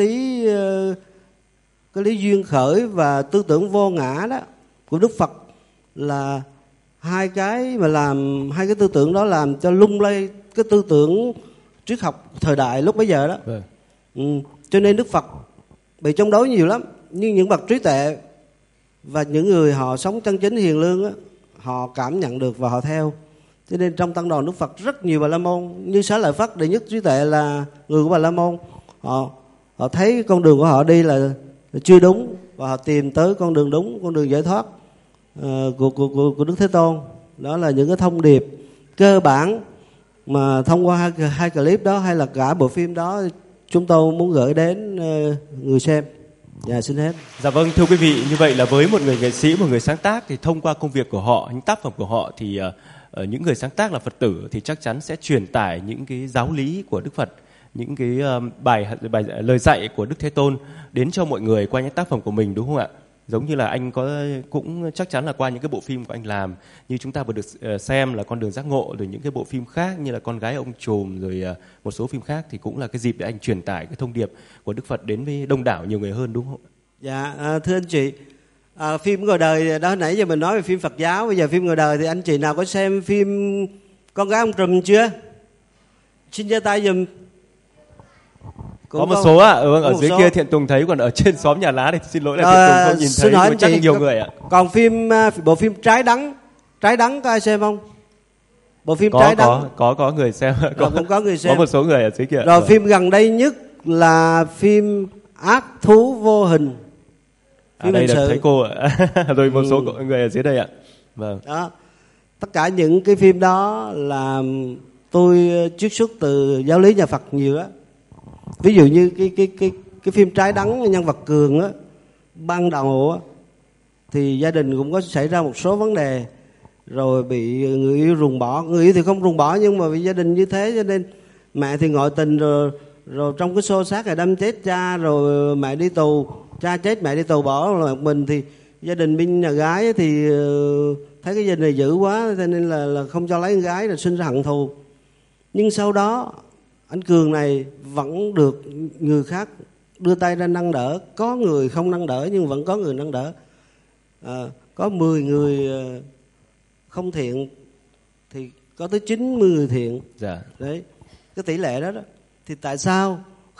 Speaker 5: lý duyên khởi và tư tưởng vô ngã đó của Đức Phật là hai cái tư tưởng đó làm cho lung lay cái tư tưởng triết học thời đại lúc bấy giờ đó. Cho nên Đức Phật bị chống đối nhiều lắm. Nhưng những bậc trí tuệ và những người họ sống chân chính hiền lương á, họ cảm nhận được và họ theo. Cho nên trong tăng đoàn Đức Phật rất nhiều Bà La Môn, như Xá Lợi Phất đệ nhất trí tuệ là người của Bà La Môn. Họ thấy con đường của họ đi là chưa đúng và họ tìm tới con đường đúng, con đường giải thoát của Đức Thế Tôn. Đó là những cái thông điệp cơ bản mà thông qua hai clip đó hay là cả bộ phim đó chúng tôi muốn gửi đến người xem. Dạ, xin hết.
Speaker 2: Dạ vâng, thưa quý vị, như vậy là với một người nghệ sĩ, một người sáng tác thì thông qua công việc của họ, những tác phẩm của họ thì những người sáng tác là Phật tử thì chắc chắn sẽ truyền tải những cái giáo lý của Đức Phật, những cái bài lời dạy của Đức Thế Tôn đến cho mọi người qua những tác phẩm của mình, đúng không ạ? Giống như là anh cũng chắc chắn là qua những cái bộ phim của anh làm, như chúng ta vừa được xem là Con đường giác ngộ, rồi những cái bộ phim khác như là Con gái ông trùm, rồi một số phim khác thì cũng là cái dịp để anh truyền tải cái thông điệp của Đức Phật đến với đông đảo nhiều người hơn, đúng không?
Speaker 5: Dạ, thưa anh chị, phim ngoài đời đó nãy giờ mình nói về phim Phật giáo, bây giờ phim ngoài đời thì anh chị nào có xem phim Con gái ông trùm chưa? Xin giơ tay giùm.
Speaker 2: Có một số ạ, ở dưới kia Thiện Tùng thấy, còn ở trên xóm Nhà Lá thì xin lỗi là Thiện Tùng không nhìn thấy, nhưng chắc nhiều người ạ.
Speaker 5: Còn bộ phim Trái Đắng có ai xem không? Bộ phim Trái Đắng
Speaker 2: có người xem,
Speaker 5: cũng có người xem.
Speaker 2: Có một số người ở dưới kia.
Speaker 5: Rồi phim gần đây nhất là phim Ác Thú Vô Hình.
Speaker 2: Phim đây là thấy cô ạ. Rồi một số người ở dưới đây ạ. Vâng.
Speaker 5: Đó. Tất cả những cái phim đó là tôi chiết xuất từ giáo lý nhà Phật nhiều á. Ví dụ như cái phim Trái Đắng, nhân vật Cường á, ban đầu á thì gia đình cũng có xảy ra một số vấn đề, rồi bị người yêu ruồng bỏ. Người yêu thì không ruồng bỏ, nhưng mà vì gia đình như thế cho nên mẹ thì ngoại tình, rồi trong cái xô xát này đâm chết cha, rồi mẹ đi tù, cha chết mẹ đi tù bỏ rồi một mình, thì gia đình bên nhà gái thì thấy cái gia đình này dữ quá cho nên là không cho lấy con gái, rồi sinh ra hận thù. Nhưng sau đó anh Cường này vẫn được người khác đưa tay ra nâng đỡ. Có người không nâng đỡ nhưng vẫn có người nâng đỡ. Có 10 người không thiện thì có tới 90 người thiện.
Speaker 2: Dạ.
Speaker 5: Đấy, cái tỷ lệ đó. Thì tại sao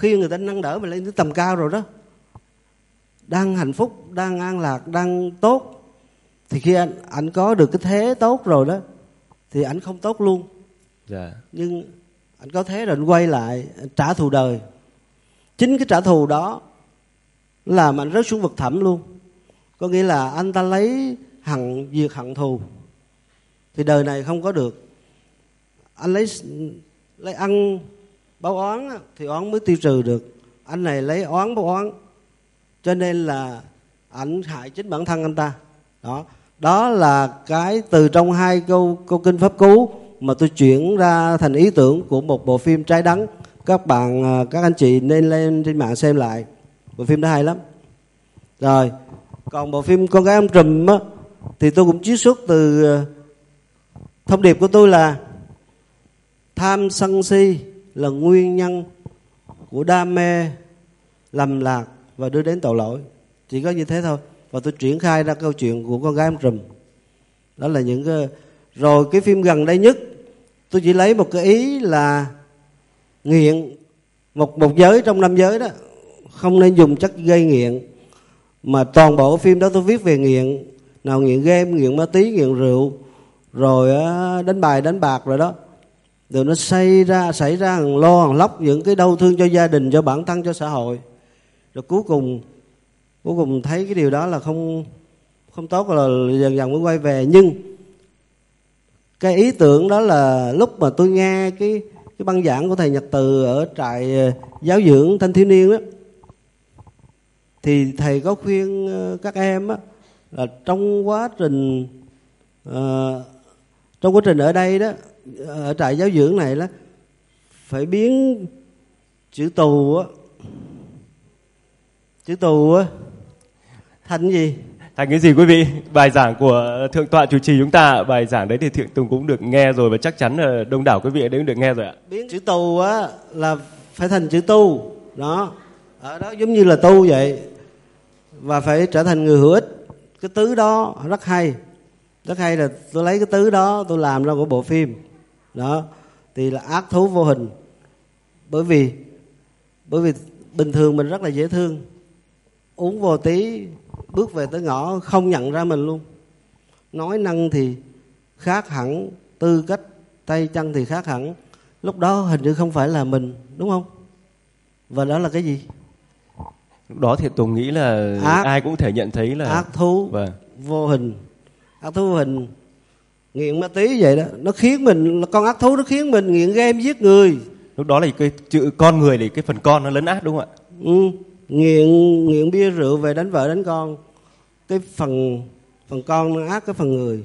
Speaker 5: khuyên người ta nâng đỡ mình lên tới tầm cao rồi đó, đang hạnh phúc, đang an lạc, đang tốt, thì khi anh có được cái thế tốt rồi đó thì anh không tốt luôn.
Speaker 2: Dạ.
Speaker 5: Nhưng anh có thế rồi anh quay lại anh trả thù đời. Chính cái trả thù đó làm anh rớt xuống vực thẳm luôn. Có nghĩa là anh ta lấy diệt hận thù thì đời này không có được. Anh lấy ăn báo oán thì oán mới tiêu trừ được. Anh này lấy oán báo oán, cho nên là ảnh hại chính bản thân anh ta. Đó là cái từ trong 2 câu kinh pháp cú mà tôi chuyển ra thành ý tưởng của một bộ phim Trái Đắng. Các anh chị nên lên trên mạng xem lại, bộ phim đó hay lắm. Rồi, còn bộ phim Con Gái Ông Trùm á, thì tôi cũng chiết xuất từ thông điệp của tôi là tham sân si là nguyên nhân của đam mê, lầm lạc và đưa đến tội lỗi. Chỉ có như thế thôi. Và tôi triển khai ra câu chuyện của Con Gái Ông Trùm. Đó là những cái... Rồi cái phim gần đây nhất, tôi chỉ lấy một cái ý là nghiện. Một giới trong 5 giới đó không nên dùng chất gây nghiện. Mà toàn bộ phim đó tôi viết về nghiện. Nào nghiện game, nghiện ma túy, nghiện rượu, rồi đánh bài, đánh bạc rồi đó. Rồi nó xảy ra hàng lo hàng lóc những cái đau thương cho gia đình, cho bản thân, cho xã hội. Rồi cuối cùng thấy cái điều đó là không tốt, là dần dần mới quay về. Nhưng cái ý tưởng đó là lúc mà tôi nghe cái băng giảng của thầy Nhật Từ ở trại giáo dưỡng thanh thiếu niên đó, thì thầy có khuyên các em á, là trong quá trình ở đây đó, ở trại giáo dưỡng này đó, phải biến chữ tù thành gì?
Speaker 2: Thành cái gì quý vị? Bài giảng của Thượng tọa chủ trì chúng ta, bài giảng đấy thì Thượng Tùng cũng được nghe rồi, và chắc chắn là đông đảo quý vị đấy cũng được nghe rồi ạ.
Speaker 5: Biến chữ tù á là phải thành chữ tu. Đó, ở đó giống như là tu vậy, và phải trở thành người hữu ích. Cái tứ đó rất hay. Rất hay là tôi lấy cái tứ đó tôi làm ra của bộ phim. Đó, thì là ác thú vô hình. Bởi vì bình thường mình rất là dễ thương, uống vô tí bước về tới ngõ không nhận ra mình luôn. Nói năng thì khác hẳn, tư cách tay chân thì khác hẳn. Lúc đó hình như không phải là mình, đúng không? Và đó là cái gì?
Speaker 2: Lúc đó thì tôi nghĩ là ai cũng thể nhận thấy là
Speaker 5: ác thú vô hình. Ác thú vô hình. Nghiện ma túy vậy đó, nó khiến mình, con ác thú nó khiến mình nghiện game giết người.
Speaker 2: Lúc đó là cái chữ con người thì cái phần con nó lấn át, đúng không ạ?
Speaker 5: Nghiện bia rượu về đánh vợ đánh con, cái phần con nó ác cái phần người.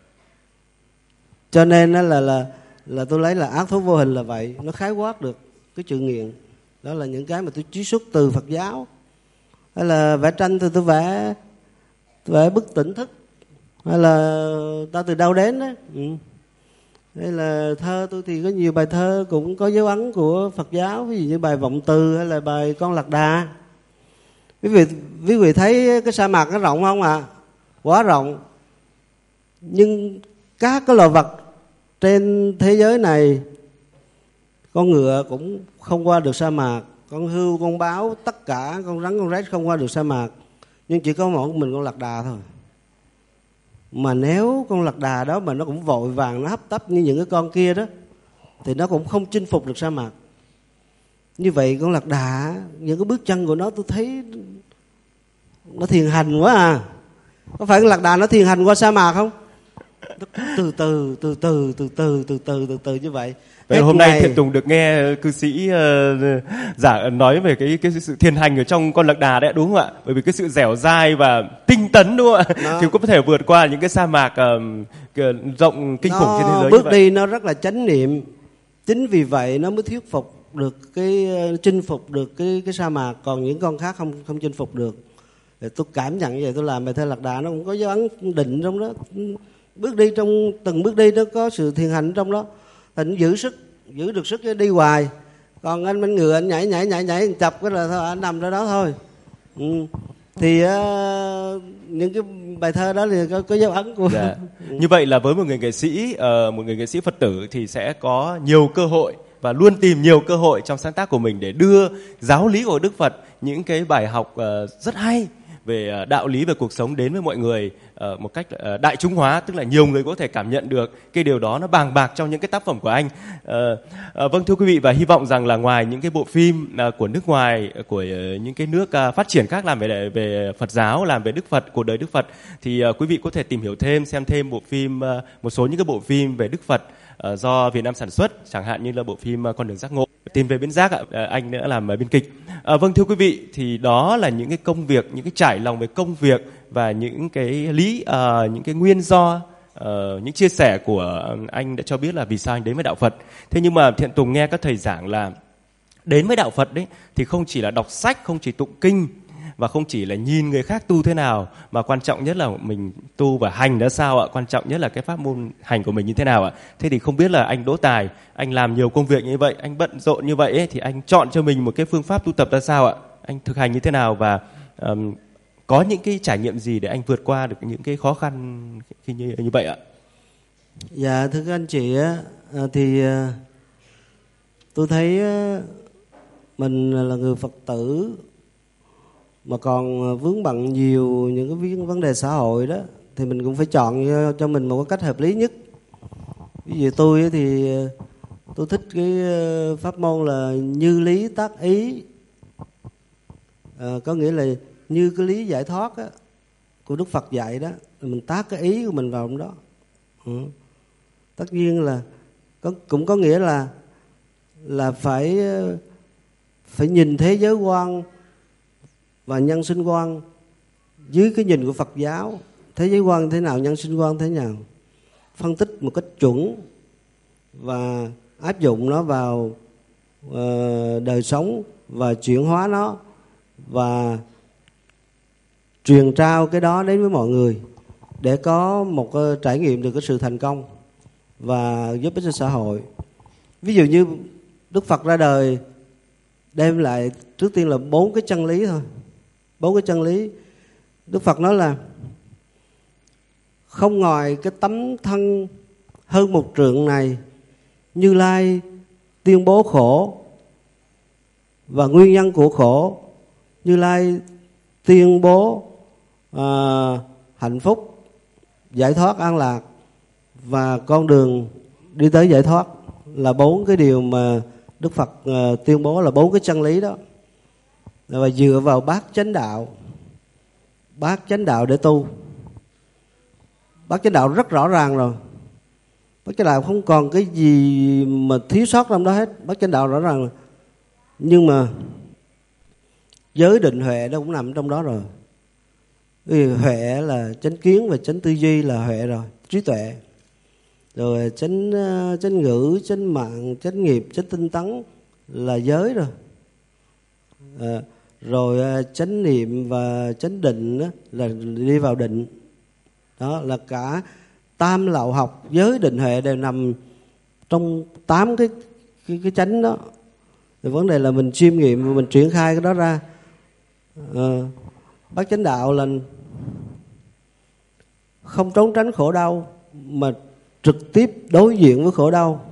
Speaker 5: Cho nên là tôi lấy là ác thú vô hình là vậy. Nó khái quát được cái chữ nghiện. Đó là những cái mà tôi chiết xuất từ Phật giáo. Hay là vẽ tranh thì tôi vẽ bức tỉnh thức, hay là ta từ đâu đến đó. Hay là thơ tôi thì có nhiều bài thơ cũng có dấu ấn của Phật giáo, ví dụ như bài Vọng Từ hay là bài Con Lạc Đà. Quý vị thấy cái sa mạc nó rộng không ạ? Quá rộng. Nhưng các cái loài vật trên thế giới này, con ngựa cũng không qua được sa mạc, con hươu, con báo, tất cả con rắn, con rết không qua được sa mạc. Nhưng chỉ có một mình con lạc đà thôi. Mà nếu con lạc đà đó mà nó cũng vội vàng, nó hấp tấp như những cái con kia đó, thì nó cũng không chinh phục được sa mạc. Như vậy con lạc đà, những cái bước chân của nó tôi thấy nó thiền hành quá à. Có phải con lạc đà nó thiền hành qua sa mạc không? Từ từ như vậy.
Speaker 2: Vậy hôm nay Thiện Tùng được nghe cư sĩ nói về cái sự thiền hành ở trong con lạc đà đấy, đúng không ạ? Bởi vì cái sự dẻo dai và tinh tấn, đúng không ạ? Thì có thể vượt qua những cái sa mạc rộng kinh khủng trên thế giới.
Speaker 5: Bước đi nó rất là chánh niệm. Chính vì vậy nó mới thuyết phục được chinh phục được cái sa mạc, còn những con khác không chinh phục được. Để tôi cảm nhận vậy, tôi làm bài thơ lạc đà nó cũng có dấu ấn định trong đó. Bước đi trong từng bước đi nó có sự thiền hành trong đó. Thì giữ được sức chứ đi hoài. Còn anh ngựa anh nhảy chập cái là thôi, anh nằm ra đó thôi. Thì những cái bài thơ đó thì có dấu ấn của.
Speaker 2: Như vậy là với một người nghệ sĩ Phật tử thì sẽ có nhiều cơ hội và luôn tìm nhiều cơ hội trong sáng tác của mình để đưa giáo lý của Đức Phật, những cái bài học rất hay về đạo lý về cuộc sống đến với mọi người một cách đại chúng hóa, tức là nhiều người có thể cảm nhận được cái điều đó nó bàng bạc trong những cái tác phẩm của anh. Vâng, thưa quý vị, và hy vọng rằng là ngoài những cái bộ phim của nước ngoài, của những cái nước phát triển khác làm về Phật giáo, làm về Đức Phật, cuộc đời Đức Phật, thì quý vị có thể tìm hiểu thêm, xem thêm bộ phim, một số những cái bộ phim về Đức Phật do Việt Nam sản xuất, chẳng hạn như là bộ phim Con đường giác ngộ, Tìm về bến giác ạ, anh đã làm biên kịch. Vâng, thưa quý vị, thì đó là những cái công việc, những cái trải lòng về công việc và những cái những cái nguyên do, những chia sẻ của anh đã cho biết là vì sao anh đến với đạo Phật. Thế nhưng mà Thiện Tùng nghe các thầy giảng là đến với đạo Phật đấy thì không chỉ là đọc sách, không chỉ tụng kinh và không chỉ là nhìn người khác tu thế nào, mà quan trọng nhất là mình tu và hành ra sao ạ? Quan trọng nhất là cái pháp môn hành của mình như thế nào ạ? Thế thì không biết là anh Đỗ Tài, anh làm nhiều công việc như vậy, anh bận rộn như vậy ấy, thì anh chọn cho mình một cái phương pháp tu tập ra sao ạ? Anh thực hành như thế nào và có những cái trải nghiệm gì để anh vượt qua được những cái khó khăn khi như vậy ạ?
Speaker 5: Dạ, thưa các anh chị á, thì tôi thấy mình là người Phật tử mà còn vướng bận nhiều những cái vấn đề xã hội đó, thì mình cũng phải chọn cho mình một cái cách hợp lý nhất. Ví dụ tôi thì tôi thích cái pháp môn là như lý tác ý, có nghĩa là như cái lý giải thoát á, của Đức Phật dạy đó, mình tác cái ý của mình vào trong đó. Tất nhiên là cũng có nghĩa là phải nhìn thế giới quan và nhân sinh quan dưới cái nhìn của Phật giáo. Thế giới quan thế nào, nhân sinh quan thế nào, phân tích một cách chuẩn và áp dụng nó vào đời sống và chuyển hóa nó và truyền trao cái đó đến với mọi người để có một trải nghiệm được cái sự thành công và giúp ích cho xã hội. Ví dụ như Đức Phật ra đời đem lại trước tiên là 4 cái chân lý thôi. 4 cái chân lý. Đức Phật nói là không ngoài cái tấm thân hơn 1 trượng này, Như Lai tuyên bố khổ và nguyên nhân của khổ. Như Lai tuyên bố hạnh phúc, giải thoát, an lạc và con đường đi tới giải thoát, là 4 cái điều mà Đức Phật tuyên bố là 4 cái chân lý đó. Và dựa vào bát chánh đạo để tu. Bát chánh đạo rất rõ ràng rồi. Bát chánh đạo không còn cái gì mà thiếu sót trong đó hết. Bát chánh đạo rõ ràng rồi. Nhưng mà giới định huệ nó cũng nằm trong đó rồi. Huệ là chánh kiến và chánh tư duy là huệ rồi, trí tuệ. Rồi chánh ngữ, chánh mạng, chánh nghiệp, chánh tinh tấn là giới rồi. Rồi chánh niệm và chánh định là đi vào định. Đó là cả tam lậu học, giới, định, huệ đều nằm trong 8 cái chánh đó. Thì vấn đề là mình chiêm nghiệm và mình triển khai cái đó ra. Bát chánh đạo là không trốn tránh khổ đau mà trực tiếp đối diện với khổ đau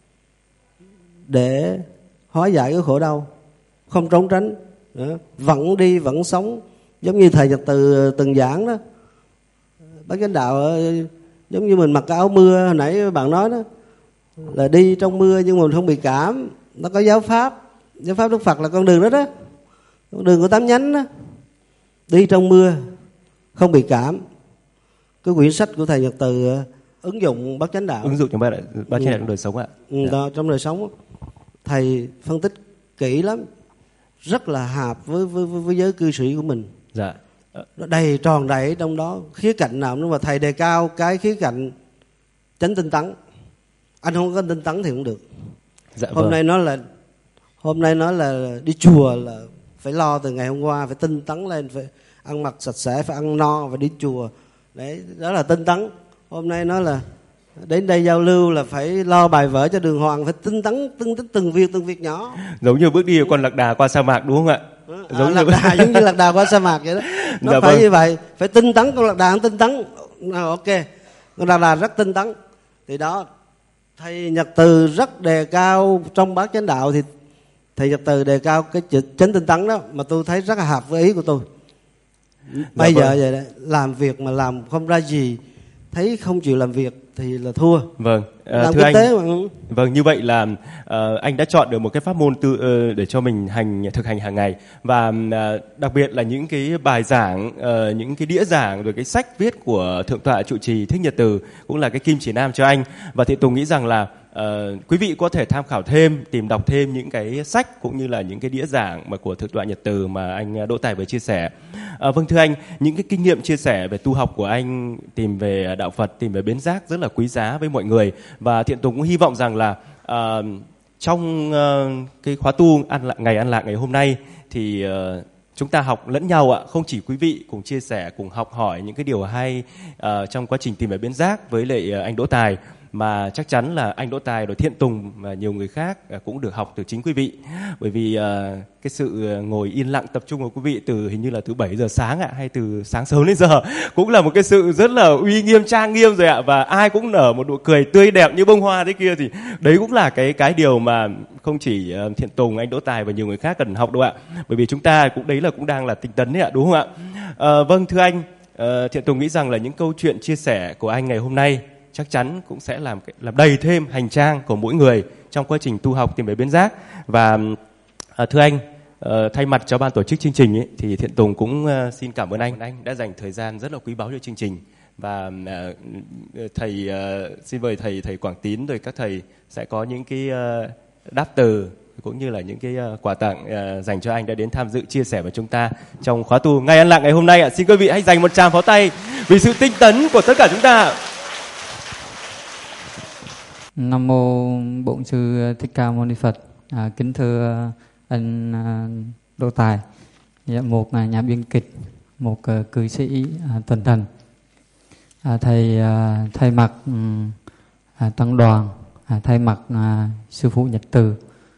Speaker 5: để hóa giải cái khổ đau, không trốn tránh. Vẫn đi vẫn sống, giống như thầy Nhật Từ từng giảng đó. Bát chánh đạo giống như mình mặc cái áo mưa hồi nãy bạn nói đó, là đi trong mưa nhưng mà mình không bị cảm. Nó có giáo pháp Đức Phật là con đường đó đó, con đường của 8 nhánh đó. Đi trong mưa không bị cảm. Cái quyển sách của thầy Nhật Từ ứng dụng bát chánh đạo,
Speaker 2: ứng dụng trong bát chánh đạo trong đời sống ạ.
Speaker 5: Đó, trong đời sống thầy phân tích kỹ lắm, rất là hợp với giới cư sĩ của mình.
Speaker 2: Dạ.
Speaker 5: Nó đầy tròn đầy trong đó, khía cạnh nào nhưng mà thầy đề cao cái khía cạnh chánh tinh tấn. Anh không có tinh tấn thì không được.
Speaker 2: Dạ,
Speaker 5: hôm nay nói là đi chùa là phải lo từ ngày hôm qua, phải tinh tấn lên, phải ăn mặc sạch sẽ, phải ăn no, phải đi chùa. Đấy, đó là tinh tấn. Hôm nay nói là đến đây giao lưu là phải lo bài vở cho đường hoàng, phải tinh tấn từng việc nhỏ. Giống
Speaker 2: như bước đi con lạc đà qua sa mạc đúng không ạ?
Speaker 5: Giống như lạc đà qua sa mạc vậy đó. Nó dạ, phải vâng. Như vậy, phải tinh tấn. Con lạc đà không tinh tấn, ok, con lạc đà rất tinh tấn. Thì đó Thầy Nhật Từ rất đề cao trong bát chánh đạo, thì thầy Nhật Từ đề cao cái chánh tinh tấn đó, mà tôi thấy rất là hợp với ý của tôi. Bây giờ vậy đấy, làm việc mà làm không ra gì, thấy không chịu làm việc thì là thua.
Speaker 2: Vâng,
Speaker 5: làm
Speaker 2: thưa anh.
Speaker 5: Mà.
Speaker 2: Vâng, như vậy là anh đã chọn được một cái pháp môn để cho mình thực hành hàng ngày, và đặc biệt là những cái bài giảng, những cái đĩa giảng, rồi cái sách viết của Thượng tọa trụ trì Thích Nhật Từ cũng là cái kim chỉ nam cho anh. Và Thiện Tùng nghĩ rằng là quý vị có thể tham khảo thêm, tìm đọc thêm những cái sách cũng như là những cái đĩa giảng mà của Thượng tọa Nhật Từ mà anh Đỗ Tài vừa chia sẻ. Vâng, thưa anh, những cái kinh nghiệm chia sẻ về tu học của anh, tìm về đạo Phật, tìm về bến giác rất là quý giá với mọi người, và Thiện Tùng cũng hy vọng rằng là trong cái khóa tu ngày an lạc ngày hôm nay thì chúng ta học lẫn nhau ạ, không chỉ quý vị cùng chia sẻ, cùng học hỏi những cái điều hay trong quá trình tìm về bến giác với lại anh Đỗ Tài, mà chắc chắn là anh Đỗ Tài, rồi Thiện Tùng và nhiều người khác cũng được học từ chính quý vị. Bởi vì cái sự ngồi yên lặng tập trung của quý vị từ hình như là từ 7 giờ sáng ạ, hay từ sáng sớm đến giờ, cũng là một cái sự rất là uy nghiêm, trang nghiêm rồi ạ. Và ai cũng nở một nụ cười tươi đẹp như bông hoa thế kia, thì đấy cũng là cái điều mà không chỉ Thiện Tùng, anh Đỗ Tài và nhiều người khác cần học đâu ạ. Bởi vì chúng ta cũng đang là tinh tấn đấy ạ, đúng không ạ? Vâng, thưa anh, Thiện Tùng nghĩ rằng là những câu chuyện chia sẻ của anh ngày hôm nay chắc chắn cũng sẽ làm đầy thêm hành trang của mỗi người trong quá trình tu học tìm về bến giác. Và thưa anh, thay mặt cho ban tổ chức chương trình ấy, thì Thiện Tùng cũng xin cảm ơn anh đã dành thời gian rất là quý báu cho chương trình. Và thầy xin mời thầy Quảng Tín rồi các thầy sẽ có những cái đáp từ cũng như là những cái quà tặng dành cho anh đã đến tham dự chia sẻ với chúng ta trong khóa tu ngày an lạc ngày hôm nay ạ. Xin quý vị hãy dành một tràng pháo tay vì sự tinh tấn của tất cả chúng ta.
Speaker 11: Nam mô Bổn Sư Thích Ca Mâu Ni Phật. Kính thưa anh Đỗ Tài, một nhà biên kịch, một cư sĩ tuần thành. Thầy thay mặt tăng đoàn, thay mặt sư phụ Nhật Từ,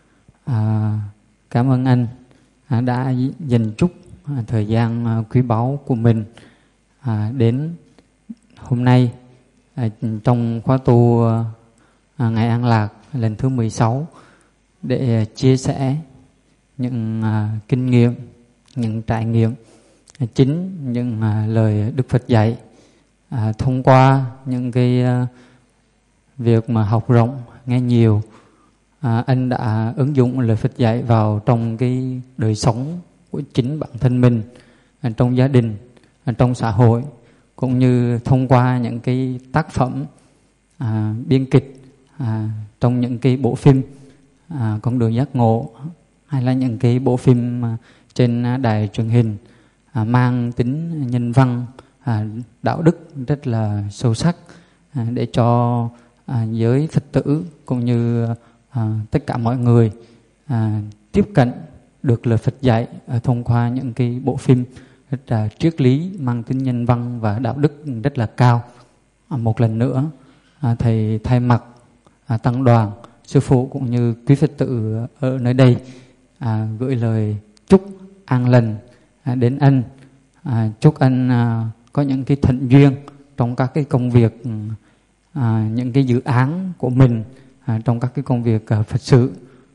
Speaker 11: cảm ơn anh đã dành chút thời gian quý báu của mình đến hôm nay trong khóa tu ngày an lạc lần thứ 16 để chia sẻ những kinh nghiệm, những trải nghiệm chính, những lời Đức Phật dạy. Thông qua những cái việc mà học rộng, nghe nhiều, anh đã ứng dụng lời Phật dạy vào trong cái đời sống của chính bản thân mình, trong gia đình, trong xã hội, cũng như thông qua những cái tác phẩm biên kịch, trong những cái bộ phim Con Đường Giác Ngộ, hay là những cái bộ phim trên đài truyền hình mang tính nhân văn, đạo đức rất là sâu sắc, để cho giới Phật tử cũng như tất cả mọi người tiếp cận được lời Phật dạy thông qua những cái bộ phim rất là triết lý, mang tính nhân văn và đạo đức rất là cao. Một lần nữa, thầy thay mặt tăng đoàn, sư phụ cũng như quý Phật tử ở nơi đây gửi lời chúc an lành đến anh. Chúc anh có những cái thuận duyên trong các cái công việc, những cái dự án của mình, trong các cái công việc Phật sự,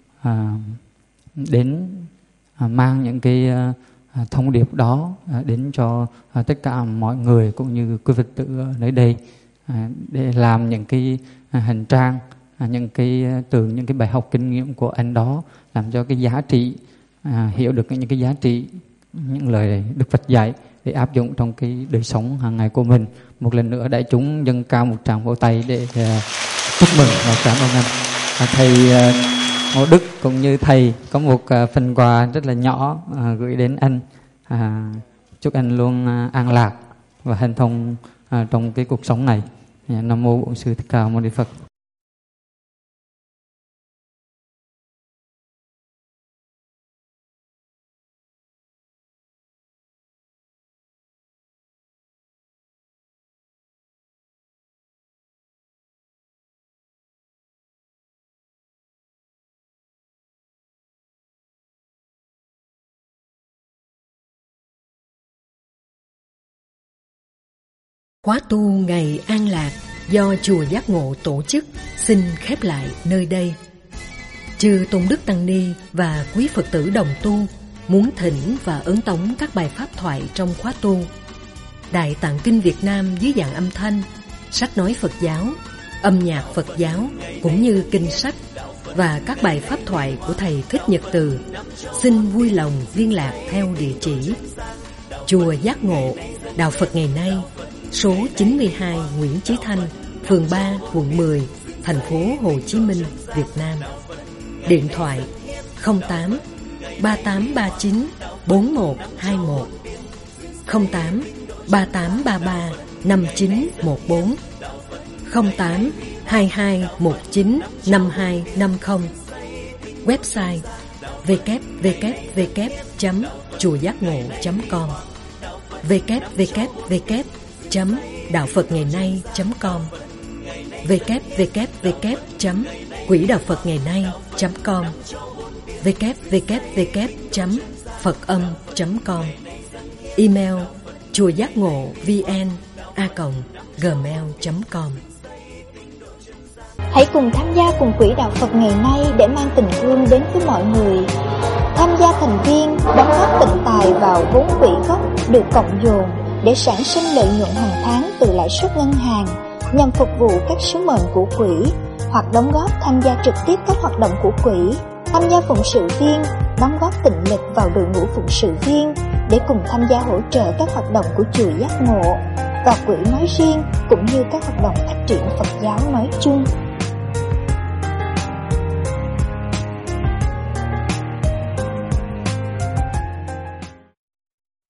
Speaker 11: đến mang những cái thông điệp đó đến cho tất cả mọi người cũng như quý Phật tử ở nơi đây, để làm những cái hành trang, những cái từ những cái bài học kinh nghiệm của anh đó, làm cho cái giá trị, hiểu được những cái giá trị, những lời Đức Phật dạy để áp dụng trong cái đời sống hàng ngày của mình. Một lần nữa đại chúng dâng cao một tràng vỗ tay để chúc mừng và cảm ơn anh. Thầy Ngô Đức cũng như thầy có một phần quà rất là nhỏ gửi đến anh. Chúc anh luôn an lạc và hanh thông trong cái cuộc sống này. Nam mô Bổn Sư Thích Ca Mâu Ni Phật.
Speaker 12: Khóa tu ngày an lạc do Chùa Giác Ngộ tổ chức xin khép lại nơi đây. Chư Tôn Đức Tăng Ni và quý Phật tử đồng tu muốn thỉnh và ấn tống các bài pháp thoại trong khóa tu Đại Tạng Kinh Việt Nam dưới dạng âm thanh, sách nói Phật giáo, âm nhạc Phật giáo cũng như kinh sách và các bài pháp thoại của Thầy Thích Nhật Từ, xin vui lòng liên lạc theo địa chỉ Chùa Giác Ngộ, Đạo Phật Ngày Nay, số 92 Nguyễn Chí Thanh, phường 3, quận 10, thành phố Hồ Chí Minh, Việt Nam. Điện thoại 08 3839 4121, 08 3833 5914, 08 2219 5250. Website www.chuajacngộ.com, www.daophậtngàinay.com, www.quỹ-đạo-Phật-ngày-nay.com, www.phậtâm.com, email chuajacngộ.vn@gmail.com.
Speaker 13: Hãy cùng tham gia cùng Quỹ Đạo Phật Ngày Nay để mang tình thương đến với mọi người. Tham gia thành viên đóng góp tịnh tài vào vốn quỹ gốc được cộng dồn để sản sinh lợi nhuận hàng tháng từ lãi suất ngân hàng nhằm phục vụ các sứ mệnh của quỹ, hoặc đóng góp tham gia trực tiếp các hoạt động của quỹ, tham gia phụng sự viên, đóng góp tịnh lực vào đội ngũ phụng sự viên để cùng tham gia hỗ trợ các hoạt động của Chùa Giác Ngộ và quỹ nói riêng, cũng như các hoạt động phát triển Phật giáo nói chung.